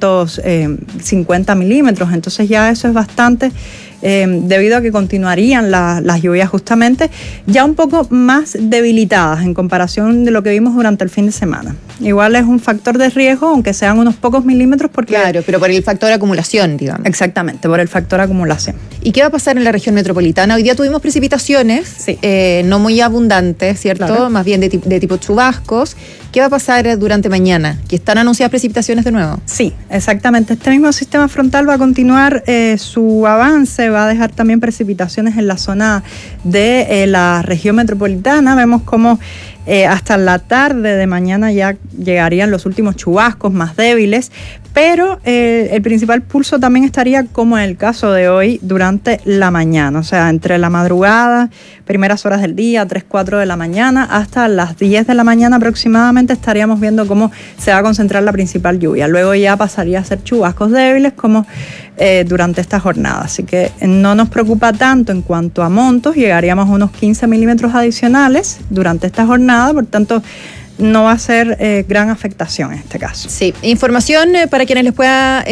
250 milímetros. Entonces ya eso es bastante, debido a que continuarían las lluvias justamente ya un poco más debilitadas en comparación de lo que vimos durante el fin de semana. Igual es un factor de riesgo, aunque sean unos pocos milímetros, porque... Claro, pero por el factor acumulación, digamos. Exactamente, por el factor acumulación. ¿Y qué va a pasar en la región metropolitana? Hoy día tuvimos precipitaciones, sí. No muy abundantes, ¿cierto? Claro. Más bien de tipo chubascos. ¿Qué va a pasar durante mañana? ¿Que están anunciadas precipitaciones de nuevo? Sí, exactamente. Este mismo sistema frontal va a continuar su avance, va a dejar también precipitaciones en la zona de la región metropolitana. Vemos cómo hasta la tarde de mañana ya llegarían los últimos chubascos más débiles, pero el principal pulso también estaría, como en el caso de hoy, durante la mañana, o sea, entre la madrugada, primeras horas del día, 3, 4 de la mañana, hasta las 10 de la mañana aproximadamente estaríamos viendo cómo se va a concentrar la principal lluvia. Luego ya pasaría a ser chubascos débiles como durante esta jornada. Así que no nos preocupa tanto en cuanto a montos, llegaríamos a unos 15 milímetros adicionales durante esta jornada, por tanto no va a ser gran afectación en este caso. Sí, información para quienes les pueda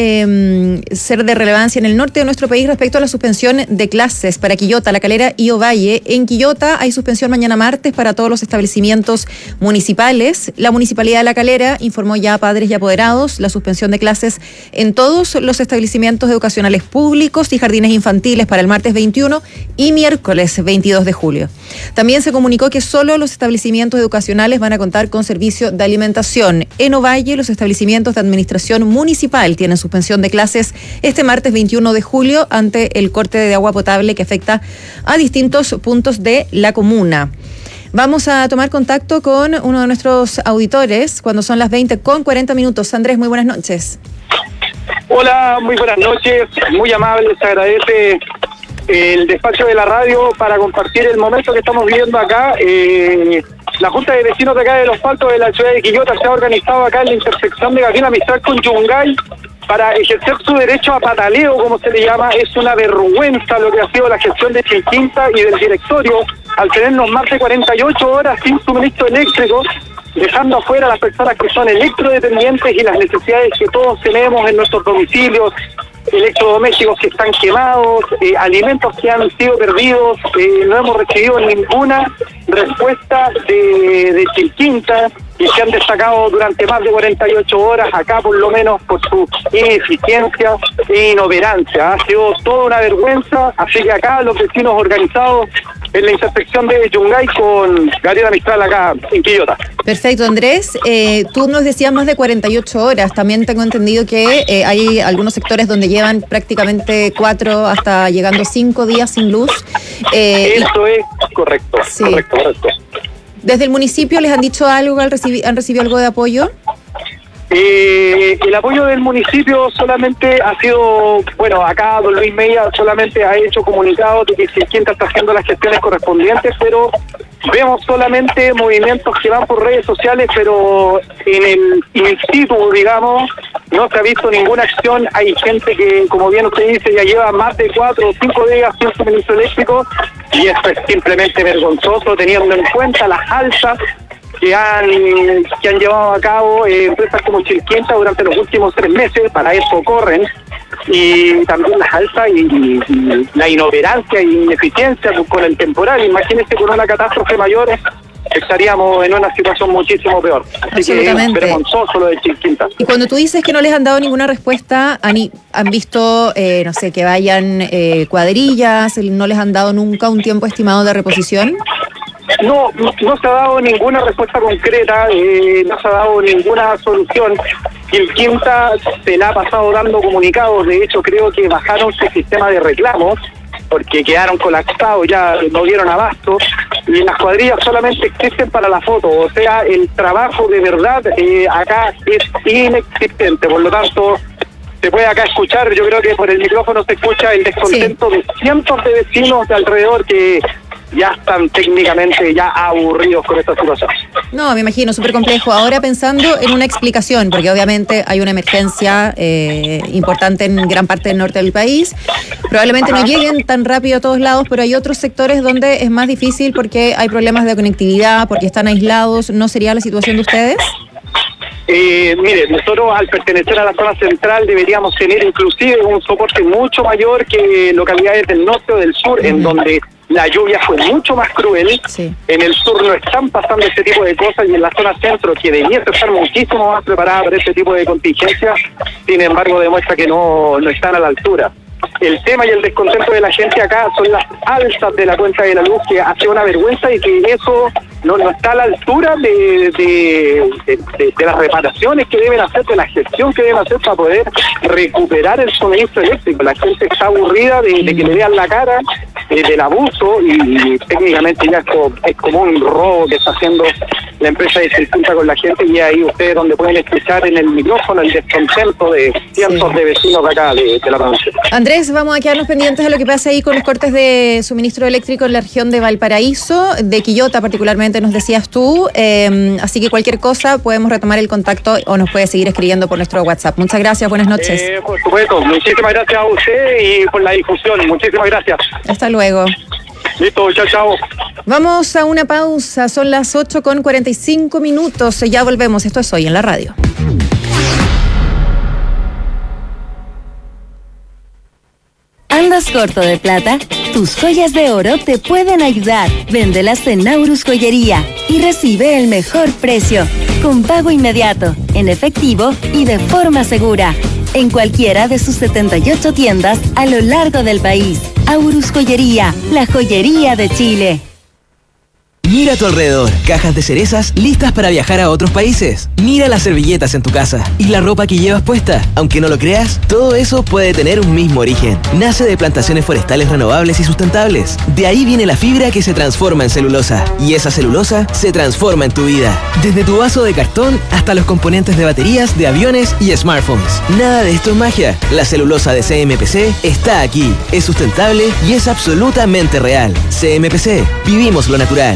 ser de relevancia en el norte de nuestro país respecto a la suspensión de clases para Quillota, La Calera y Ovalle. En Quillota hay suspensión mañana martes para todos los establecimientos municipales. La Municipalidad de La Calera informó ya a padres y apoderados la suspensión de clases en todos los establecimientos educacionales públicos y jardines infantiles para el martes 21 y miércoles 22 de julio. También se comunicó que solo los establecimientos educacionales van a contar con servicio de alimentación. En Ovalle, los establecimientos de administración municipal tienen suspensión de clases este martes 21 de julio ante el corte de agua potable que afecta a distintos puntos de la comuna. Vamos a tomar contacto con uno de nuestros auditores cuando son las 20:40. Andrés, muy buenas noches. Hola, muy buenas noches. Muy amable, se agradece el despacho de la radio para compartir el momento que estamos viviendo acá. La Junta de Vecinos de acá de Los Paltos de la ciudad de Quillota se ha organizado acá en la intersección de Gabriela Mistral con Yungay para ejercer su derecho a pataleo, como se le llama. Es una vergüenza lo que ha sido la gestión de Chilquinta y del directorio al tenernos más de 48 horas sin suministro eléctrico, dejando afuera a las personas que son electrodependientes y las necesidades que todos tenemos en nuestros domicilios, electrodomésticos que están quemados, alimentos que han sido perdidos. No hemos recibido ninguna respuesta de Chilquinta y se han destacado durante más de 48 horas acá, por lo menos por su ineficiencia e inoperancia. Ha sido toda una vergüenza, así que acá los vecinos organizados en la intersección de Yungay con Gabriela Mistral acá en Quillota. Perfecto, Andrés. Tú nos decías más de 48 horas. También tengo entendido que hay algunos sectores donde llevan prácticamente 4 hasta llegando 5 días sin luz. Eso es correcto, sí. Correcto. ¿Desde el municipio les han dicho algo, han recibido algo de apoyo? El apoyo del municipio solamente ha sido, bueno, acá don Luis Meya solamente ha hecho comunicados de que Chilquinta está haciendo las gestiones correspondientes, pero vemos solamente movimientos que van por redes sociales, pero en el in situ, digamos, no se ha visto ninguna acción. Hay gente que, como bien usted dice, ya lleva más de 4 o 5 días sin suministro eléctrico, y esto es simplemente vergonzoso teniendo en cuenta las alzas que han llevado a cabo empresas como Chilquinta durante los últimos 3 meses. Para eso corren, y también las alzas y la inoperancia y ineficiencia con el temporal. Imagínense, con una catástrofe mayor estaríamos en una situación muchísimo peor. Así que es vergonzoso lo de Chilquinta. Y cuando tú dices que no les han dado ninguna respuesta, ¿han visto, no sé, que vayan cuadrillas? ¿No les han dado nunca un tiempo estimado de reposición? No se ha dado ninguna respuesta concreta, no se ha dado ninguna solución. Chilquinta se la ha pasado dando comunicados. De hecho, creo que bajaron su sistema de reclamos porque quedaron colapsados, ya no dieron abasto, y las cuadrillas solamente existen para la foto. O sea, el trabajo de verdad acá es inexistente. Por lo tanto, se puede acá escuchar, yo creo que por el micrófono se escucha el descontento de cientos de vecinos de alrededor que ya están técnicamente ya aburridos con esta situación. No, me imagino, súper complejo. Ahora pensando en una explicación, porque obviamente hay una emergencia importante en gran parte del norte del país. Probablemente no lleguen tan rápido a todos lados, pero hay otros sectores donde es más difícil porque hay problemas de conectividad, porque están aislados. ¿No sería la situación de ustedes? Mire, nosotros al pertenecer a la zona central deberíamos tener inclusive un soporte mucho mayor que localidades del norte o del sur, en donde la lluvia fue mucho más cruel. Sí. En el sur no están pasando este tipo de cosas y en la zona centro, que debiese estar muchísimo más preparada para este tipo de contingencias, sin embargo demuestra que no están a la altura. El tema y el descontento de la gente acá son las alzas de la cuenta de la luz, que hace una vergüenza y que eso no está a la altura de las reparaciones que deben hacer, de la gestión que deben hacer para poder recuperar el suministro eléctrico. La gente está aburrida de que le vean la cara, del abuso, y técnicamente ya es como un robo que está haciendo la empresa de Circunta con la gente, y ahí ustedes donde pueden escuchar en el micrófono el descontento de cientos de vecinos de acá de la provincia. Andrés, vamos a quedarnos pendientes de lo que pasa ahí con los cortes de suministro eléctrico en la región de Valparaíso, de Quillota particularmente, nos decías tú, así que cualquier cosa podemos retomar el contacto o nos puede seguir escribiendo por nuestro WhatsApp. Muchas gracias, buenas noches. Por supuesto, muchísimas gracias a usted y por la difusión, muchísimas gracias. Hasta luego. Listo, chao, chao. Vamos a una pausa, son las 8:45, ya volvemos, esto es Hoy en la Radio. ¿Andas corto de plata? Tus joyas de oro te pueden ayudar. Véndelas en Naurus Joyería y recibe el mejor precio, con pago inmediato, en efectivo y de forma segura, en cualquiera de sus 78 tiendas a lo largo del país. Aurus Joyería, la joyería de Chile. Mira a tu alrededor, cajas de cerezas listas para viajar a otros países. Mira las servilletas en tu casa y la ropa que llevas puesta. Aunque no lo creas, todo eso puede tener un mismo origen. Nace de plantaciones forestales renovables y sustentables. De ahí viene la fibra que se transforma en celulosa. Y esa celulosa se transforma en tu vida. Desde tu vaso de cartón hasta los componentes de baterías, de aviones y smartphones. Nada de esto es magia. La celulosa de CMPC está aquí. Es sustentable y es absolutamente real. CMPC, vivimos lo natural.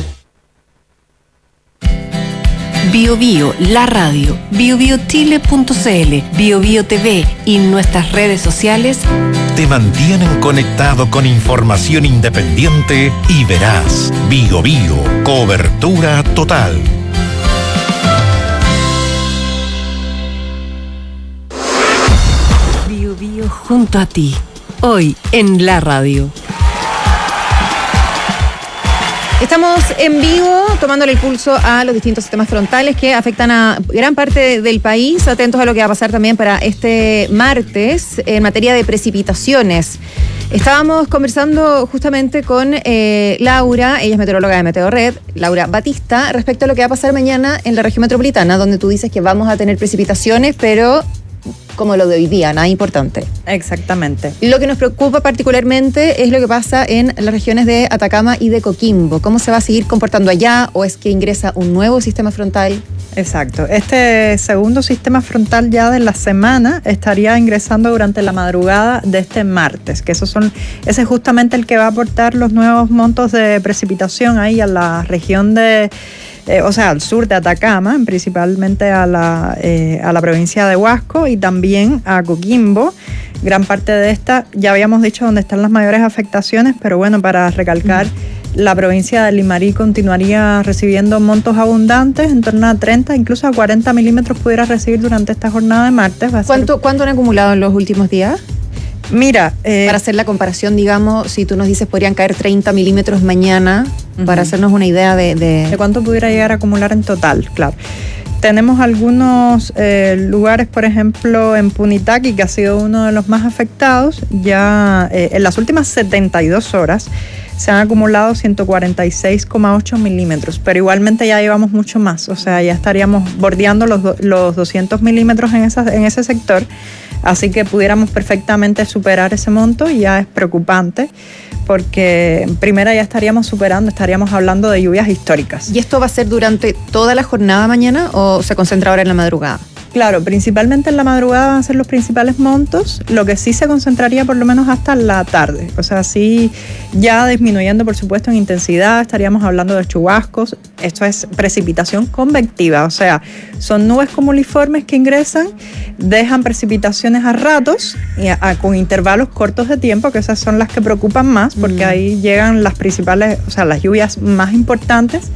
Bio Bio, la radio, biobiochile.cl, Bio Bio TV y nuestras redes sociales te mantienen conectado con información independiente y veraz. Bio Bio, cobertura total. Bio Bio junto a ti, hoy en la radio. Estamos en vivo tomándole el pulso a los distintos sistemas frontales que afectan a gran parte del país. Atentos a lo que va a pasar también para este martes en materia de precipitaciones. Estábamos conversando justamente con Laura, ella es meteoróloga de Meteorred, Laura Batista, respecto a lo que va a pasar mañana en la región metropolitana, donde tú dices que vamos a tener precipitaciones, pero como lo de hoy día, nada importante. Exactamente. Lo que nos preocupa particularmente es lo que pasa en las regiones de Atacama y de Coquimbo. ¿Cómo se va a seguir comportando allá o es que ingresa un nuevo sistema frontal? Exacto. Este segundo sistema frontal ya de la semana estaría ingresando durante la madrugada de este martes, que ese es justamente el que va a aportar los nuevos montos de precipitación ahí a la región de... al sur de Atacama, principalmente a la provincia de Huasco y también a Coquimbo. Gran parte de esta, ya habíamos dicho dónde están las mayores afectaciones, pero bueno, para recalcar, la provincia de Limarí continuaría recibiendo montos abundantes, en torno a 30, incluso a 40 milímetros pudiera recibir durante esta jornada de martes. ¿Cuánto han acumulado en los últimos días? Mira, para hacer la comparación, digamos, si tú nos dices podrían caer 30 milímetros mañana, para hacernos una idea de cuánto pudiera llegar a acumular en total, claro. Tenemos algunos lugares, por ejemplo, en Punitaqui, que ha sido uno de los más afectados. Ya en las últimas 72 horas se han acumulado 146,8 milímetros, pero igualmente ya llevamos mucho más, o sea, ya estaríamos bordeando los 200 milímetros en ese sector, así que pudiéramos perfectamente superar ese monto y ya es preocupante, porque en primera ya estaríamos hablando de lluvias históricas. ¿Y esto va a ser durante toda la jornada mañana o se concentra ahora en la madrugada? Claro, principalmente en la madrugada van a ser los principales montos, lo que sí se concentraría por lo menos hasta la tarde. O sea, sí, ya disminuyendo por supuesto en intensidad, estaríamos hablando de chubascos. Esto es precipitación convectiva, o sea, son nubes cumuliformes que ingresan, dejan precipitaciones a ratos, con intervalos cortos de tiempo, que esas son las que preocupan más, porque ahí llegan las principales, o sea, las lluvias más importantes.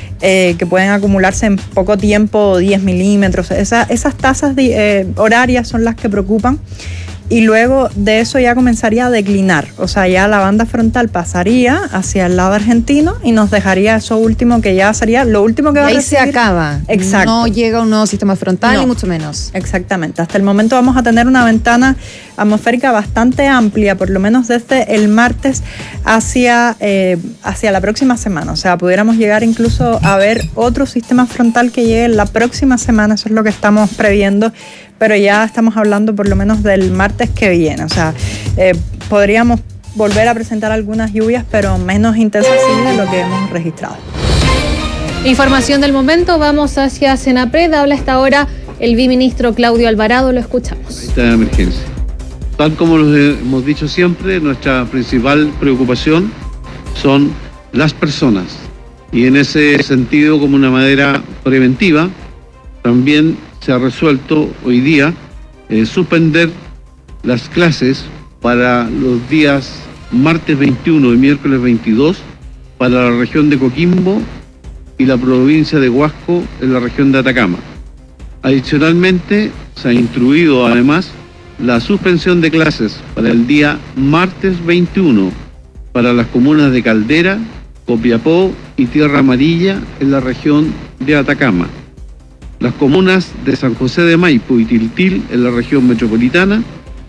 Que pueden acumularse en poco tiempo, 10 milímetros. Esas tasas horarias son las que preocupan. Y luego de eso ya comenzaría a declinar. O sea, ya la banda frontal pasaría hacia el lado argentino y nos dejaría eso último, que ya sería lo último que va a recibir. Ahí se acaba. Exacto. No llega un nuevo sistema frontal, ni mucho menos. Exactamente. Hasta el momento vamos a tener una ventana atmosférica bastante amplia, por lo menos desde el martes hacia la próxima semana. O sea, pudiéramos llegar incluso a ver otro sistema frontal que llegue la próxima semana. Eso es lo que estamos previendo, pero ya estamos hablando por lo menos del martes que viene. O sea, podríamos volver a presentar algunas lluvias, pero menos intensas de lo que hemos registrado. Información del momento, vamos hacia Senapred. Habla a esta hora el viceministro Claudio Alvarado, lo escuchamos. Esta emergencia. Tal como lo hemos dicho siempre, nuestra principal preocupación son las personas. Y en ese sentido, como una manera preventiva, también se ha resuelto hoy día suspender las clases para los días martes 21 y miércoles 22 para la región de Coquimbo y la provincia de Huasco en la región de Atacama. Adicionalmente, se ha instruido además la suspensión de clases para el día martes 21 para las comunas de Caldera, Copiapó y Tierra Amarilla en la región de Atacama. Las comunas de San José de Maipo y Tiltil en la región metropolitana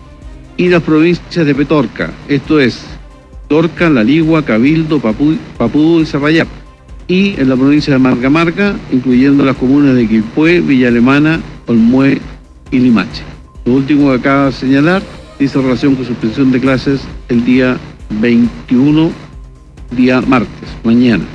y las provincias de Petorca, esto es Torca, La Ligua, Cabildo, Papudo y Zapallar, y en la provincia de Marga Marga, incluyendo las comunas de Quilpué, Villa Alemana, Olmué y Limache. Lo último que acabo de señalar dice relación con suspensión de clases el día 21, día martes, mañana.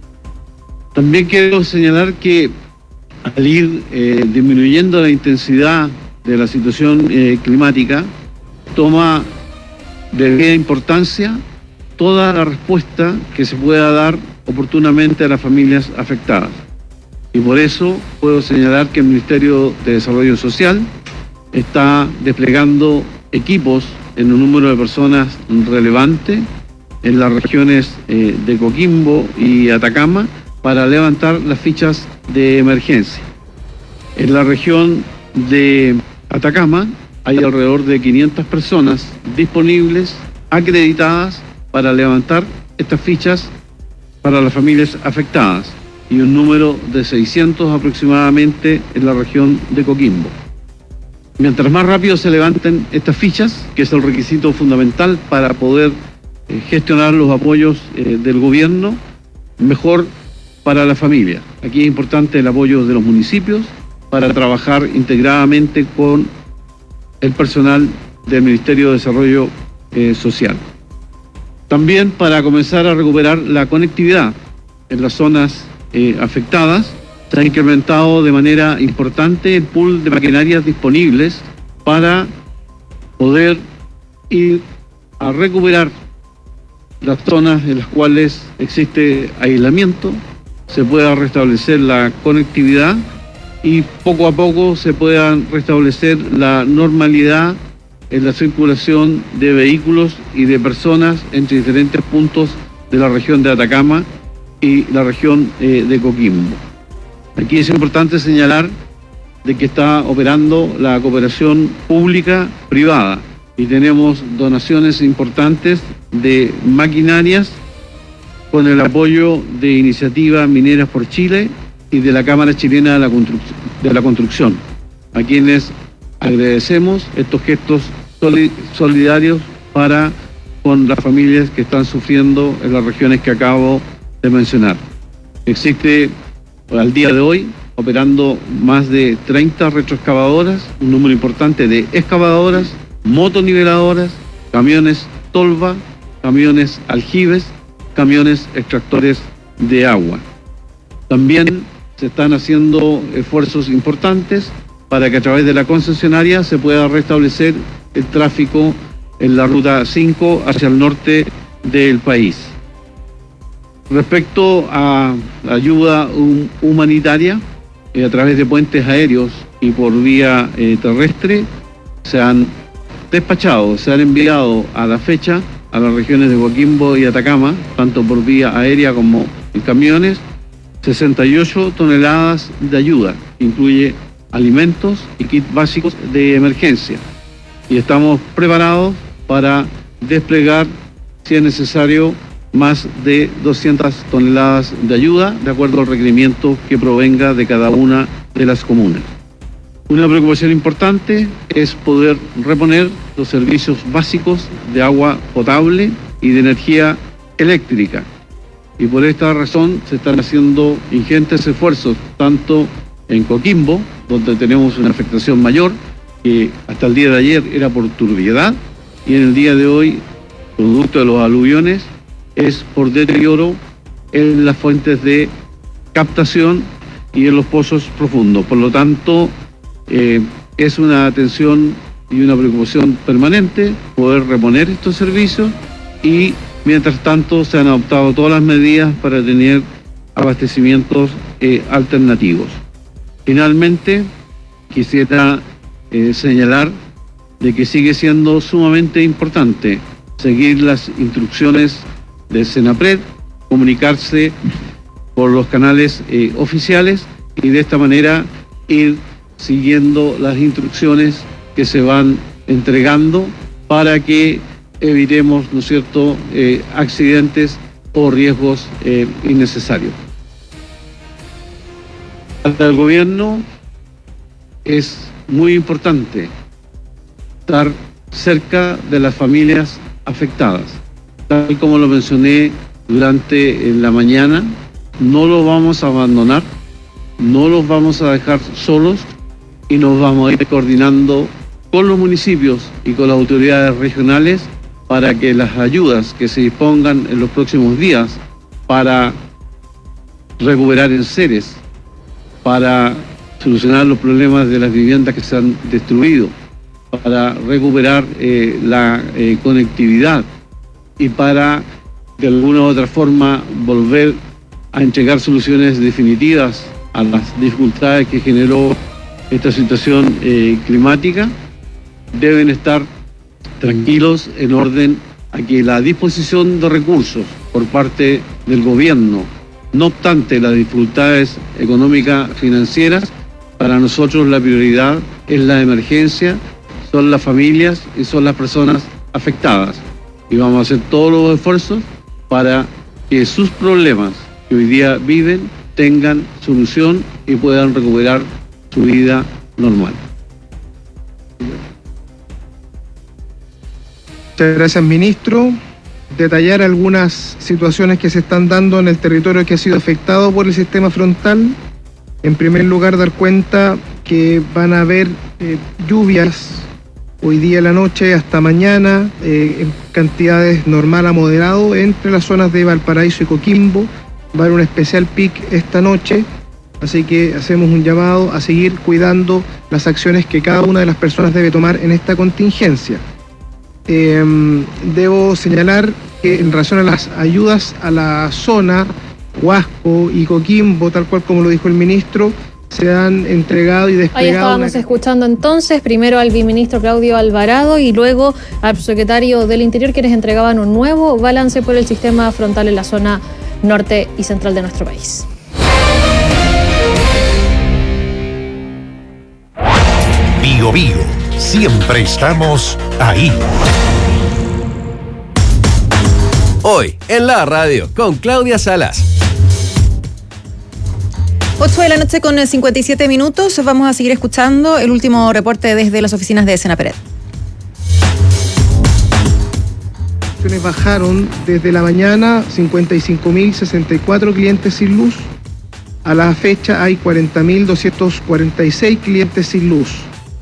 También quiero señalar que al ir disminuyendo la intensidad de la situación climática, toma de gran importancia toda la respuesta que se pueda dar oportunamente a las familias afectadas. Y por eso puedo señalar que el Ministerio de Desarrollo Social está desplegando equipos en un número de personas relevante en las regiones de Coquimbo y Atacama para levantar las fichas de emergencia. En la región de Atacama hay alrededor de 500 personas disponibles, acreditadas para levantar estas fichas para las familias afectadas y un número de 600 aproximadamente en la región de Coquimbo. Mientras más rápido se levanten estas fichas, que es el requisito fundamental para poder gestionar los apoyos del gobierno, mejor para la familia. Aquí es importante el apoyo de los municipios para trabajar integradamente con el personal del Ministerio de Desarrollo Social. También para comenzar a recuperar la conectividad en las zonas afectadas, se ha incrementado de manera importante el pool de maquinarias disponibles para poder ir a recuperar las zonas en las cuales existe aislamiento, se pueda restablecer la conectividad y poco a poco se pueda restablecer la normalidad en la circulación de vehículos y de personas entre diferentes puntos de la región de Atacama y la región de Coquimbo. Aquí es importante señalar de que está operando la cooperación pública-privada y tenemos donaciones importantes de maquinarias con el apoyo de Iniciativa Mineras por Chile y de la Cámara Chilena de la Construcción, a quienes agradecemos estos gestos solidarios para con las familias que están sufriendo en las regiones que acabo de mencionar. Existe al día de hoy operando más de 30 retroexcavadoras, un número importante de excavadoras, motoniveladoras, camiones tolva, camiones aljibes, camiones extractores de agua. También se están haciendo esfuerzos importantes para que a través de la concesionaria se pueda restablecer el tráfico en la ruta 5 hacia el norte del país. Respecto a la ayuda humanitaria, a través de puentes aéreos y por vía terrestre, se han despachado, se han enviado a la fecha a las regiones de Coquimbo y Atacama, tanto por vía aérea como en camiones, 68 toneladas de ayuda, incluye alimentos y kits básicos de emergencia. Y estamos preparados para desplegar, si es necesario, más de 200 toneladas de ayuda, de acuerdo al requerimiento que provenga de cada una de las comunas. Una preocupación importante es poder reponer los servicios básicos de agua potable y de energía eléctrica. Y por esta razón se están haciendo ingentes esfuerzos, tanto en Coquimbo, donde tenemos una afectación mayor, que hasta el día de ayer era por turbiedad, y en el día de hoy, producto de los aluviones, es por deterioro en las fuentes de captación y en los pozos profundos. Por lo tanto, es una atención y una preocupación permanente poder reponer estos servicios, y mientras tanto se han adoptado todas las medidas para tener abastecimientos alternativos. Finalmente, quisiera señalar de que sigue siendo sumamente importante seguir las instrucciones de Senapred, comunicarse por los canales oficiales y de esta manera ir siguiendo las instrucciones que se van entregando para que evitemos, ¿no es cierto?, accidentes o riesgos innecesarios. Para el gobierno es muy importante estar cerca de las familias afectadas. Tal como lo mencioné durante la mañana, no los vamos a abandonar, no los vamos a dejar solos y nos vamos a ir coordinando con los municipios y con las autoridades regionales para que las ayudas que se dispongan en los próximos días para recuperar enseres, para solucionar los problemas de las viviendas que se han destruido, para recuperar la conectividad y para de alguna u otra forma volver a entregar soluciones definitivas a las dificultades que generó esta situación climática, deben estar tranquilos en orden a que la disposición de recursos por parte del gobierno, no obstante las dificultades económicas financieras, para nosotros la prioridad es la emergencia, son las familias y son las personas afectadas. Y vamos a hacer todos los esfuerzos para que sus problemas que hoy día viven tengan solución y puedan recuperar su vida normal. Muchas gracias, ministro. Detallar algunas situaciones que se están dando en el territorio que ha sido afectado por el sistema frontal. En primer lugar, dar cuenta que van a haber lluvias hoy día en la noche hasta mañana, en cantidades normal a moderado entre las zonas de Valparaíso y Coquimbo. Va a haber un especial pic esta noche, así que hacemos un llamado a seguir cuidando las acciones que cada una de las personas debe tomar en esta contingencia. Debo señalar que en relación a las ayudas a la zona, Huasco y Coquimbo, tal cual como lo dijo el ministro, se han entregado y desplegado. Ahí estábamos escuchando entonces primero al viceministro Claudio Alvarado y luego al secretario del Interior, quienes entregaban un nuevo balance por el sistema frontal en la zona norte y central de nuestro país. Bio Bio, siempre estamos ahí. Hoy en la radio con Claudia Salas. 8 de la noche con 57 minutos. Vamos a seguir escuchando el último reporte desde las oficinas de Senapred. Bajaron desde la mañana 55.064 clientes sin luz. A la fecha hay 40.246 clientes sin luz.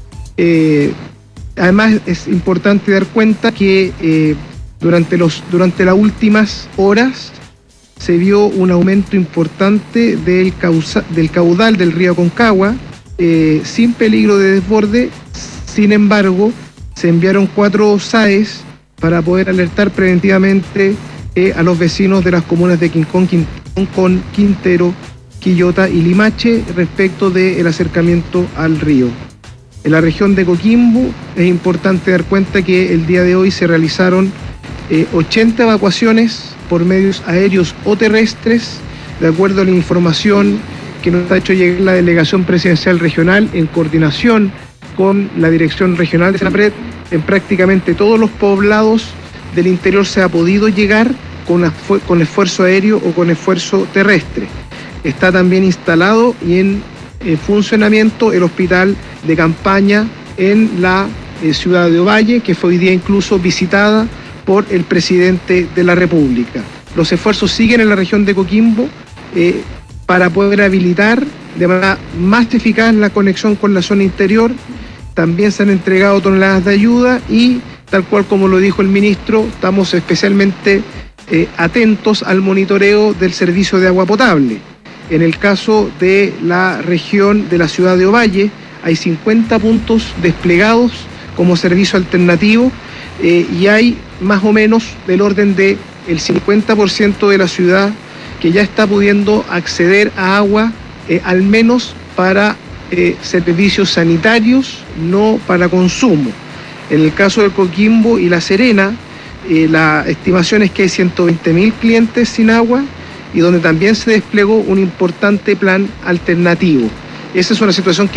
Además es importante dar cuenta que durante las últimas horas se vio un aumento importante del caudal del río Aconcagua, sin peligro de desborde. Sin embargo, se enviaron 4 SAES para poder alertar preventivamente a los vecinos de las comunas de Quincón, Quintero, Quillota y Limache respecto del acercamiento al río. En la región de Coquimbo es importante dar cuenta que el día de hoy se realizaron 80 evacuaciones por medios aéreos o terrestres, de acuerdo a la información que nos ha hecho llegar la Delegación Presidencial Regional en coordinación con la Dirección Regional de SENAPRED. En prácticamente todos los poblados del interior se ha podido llegar con esfuerzo aéreo o con esfuerzo terrestre. Está también instalado y en funcionamiento el hospital de campaña en la ciudad de Ovalle, que fue hoy día incluso visitada por el presidente de la República. Los esfuerzos siguen en la región de Coquimbo para poder habilitar de manera más eficaz la conexión con la zona interior. También se han entregado toneladas de ayuda y, tal cual como lo dijo el ministro, estamos especialmente atentos al monitoreo del servicio de agua potable. En el caso de la región de la ciudad de Ovalle, hay 50 puntos desplegados como servicio alternativo y hay más o menos del orden del 50% de la ciudad que ya está pudiendo acceder a agua, al menos para servicios sanitarios, no para consumo. En el caso de Coquimbo y La Serena, la estimación es que hay 120.000 clientes sin agua y donde también se desplegó un importante plan alternativo. Esa es una situación que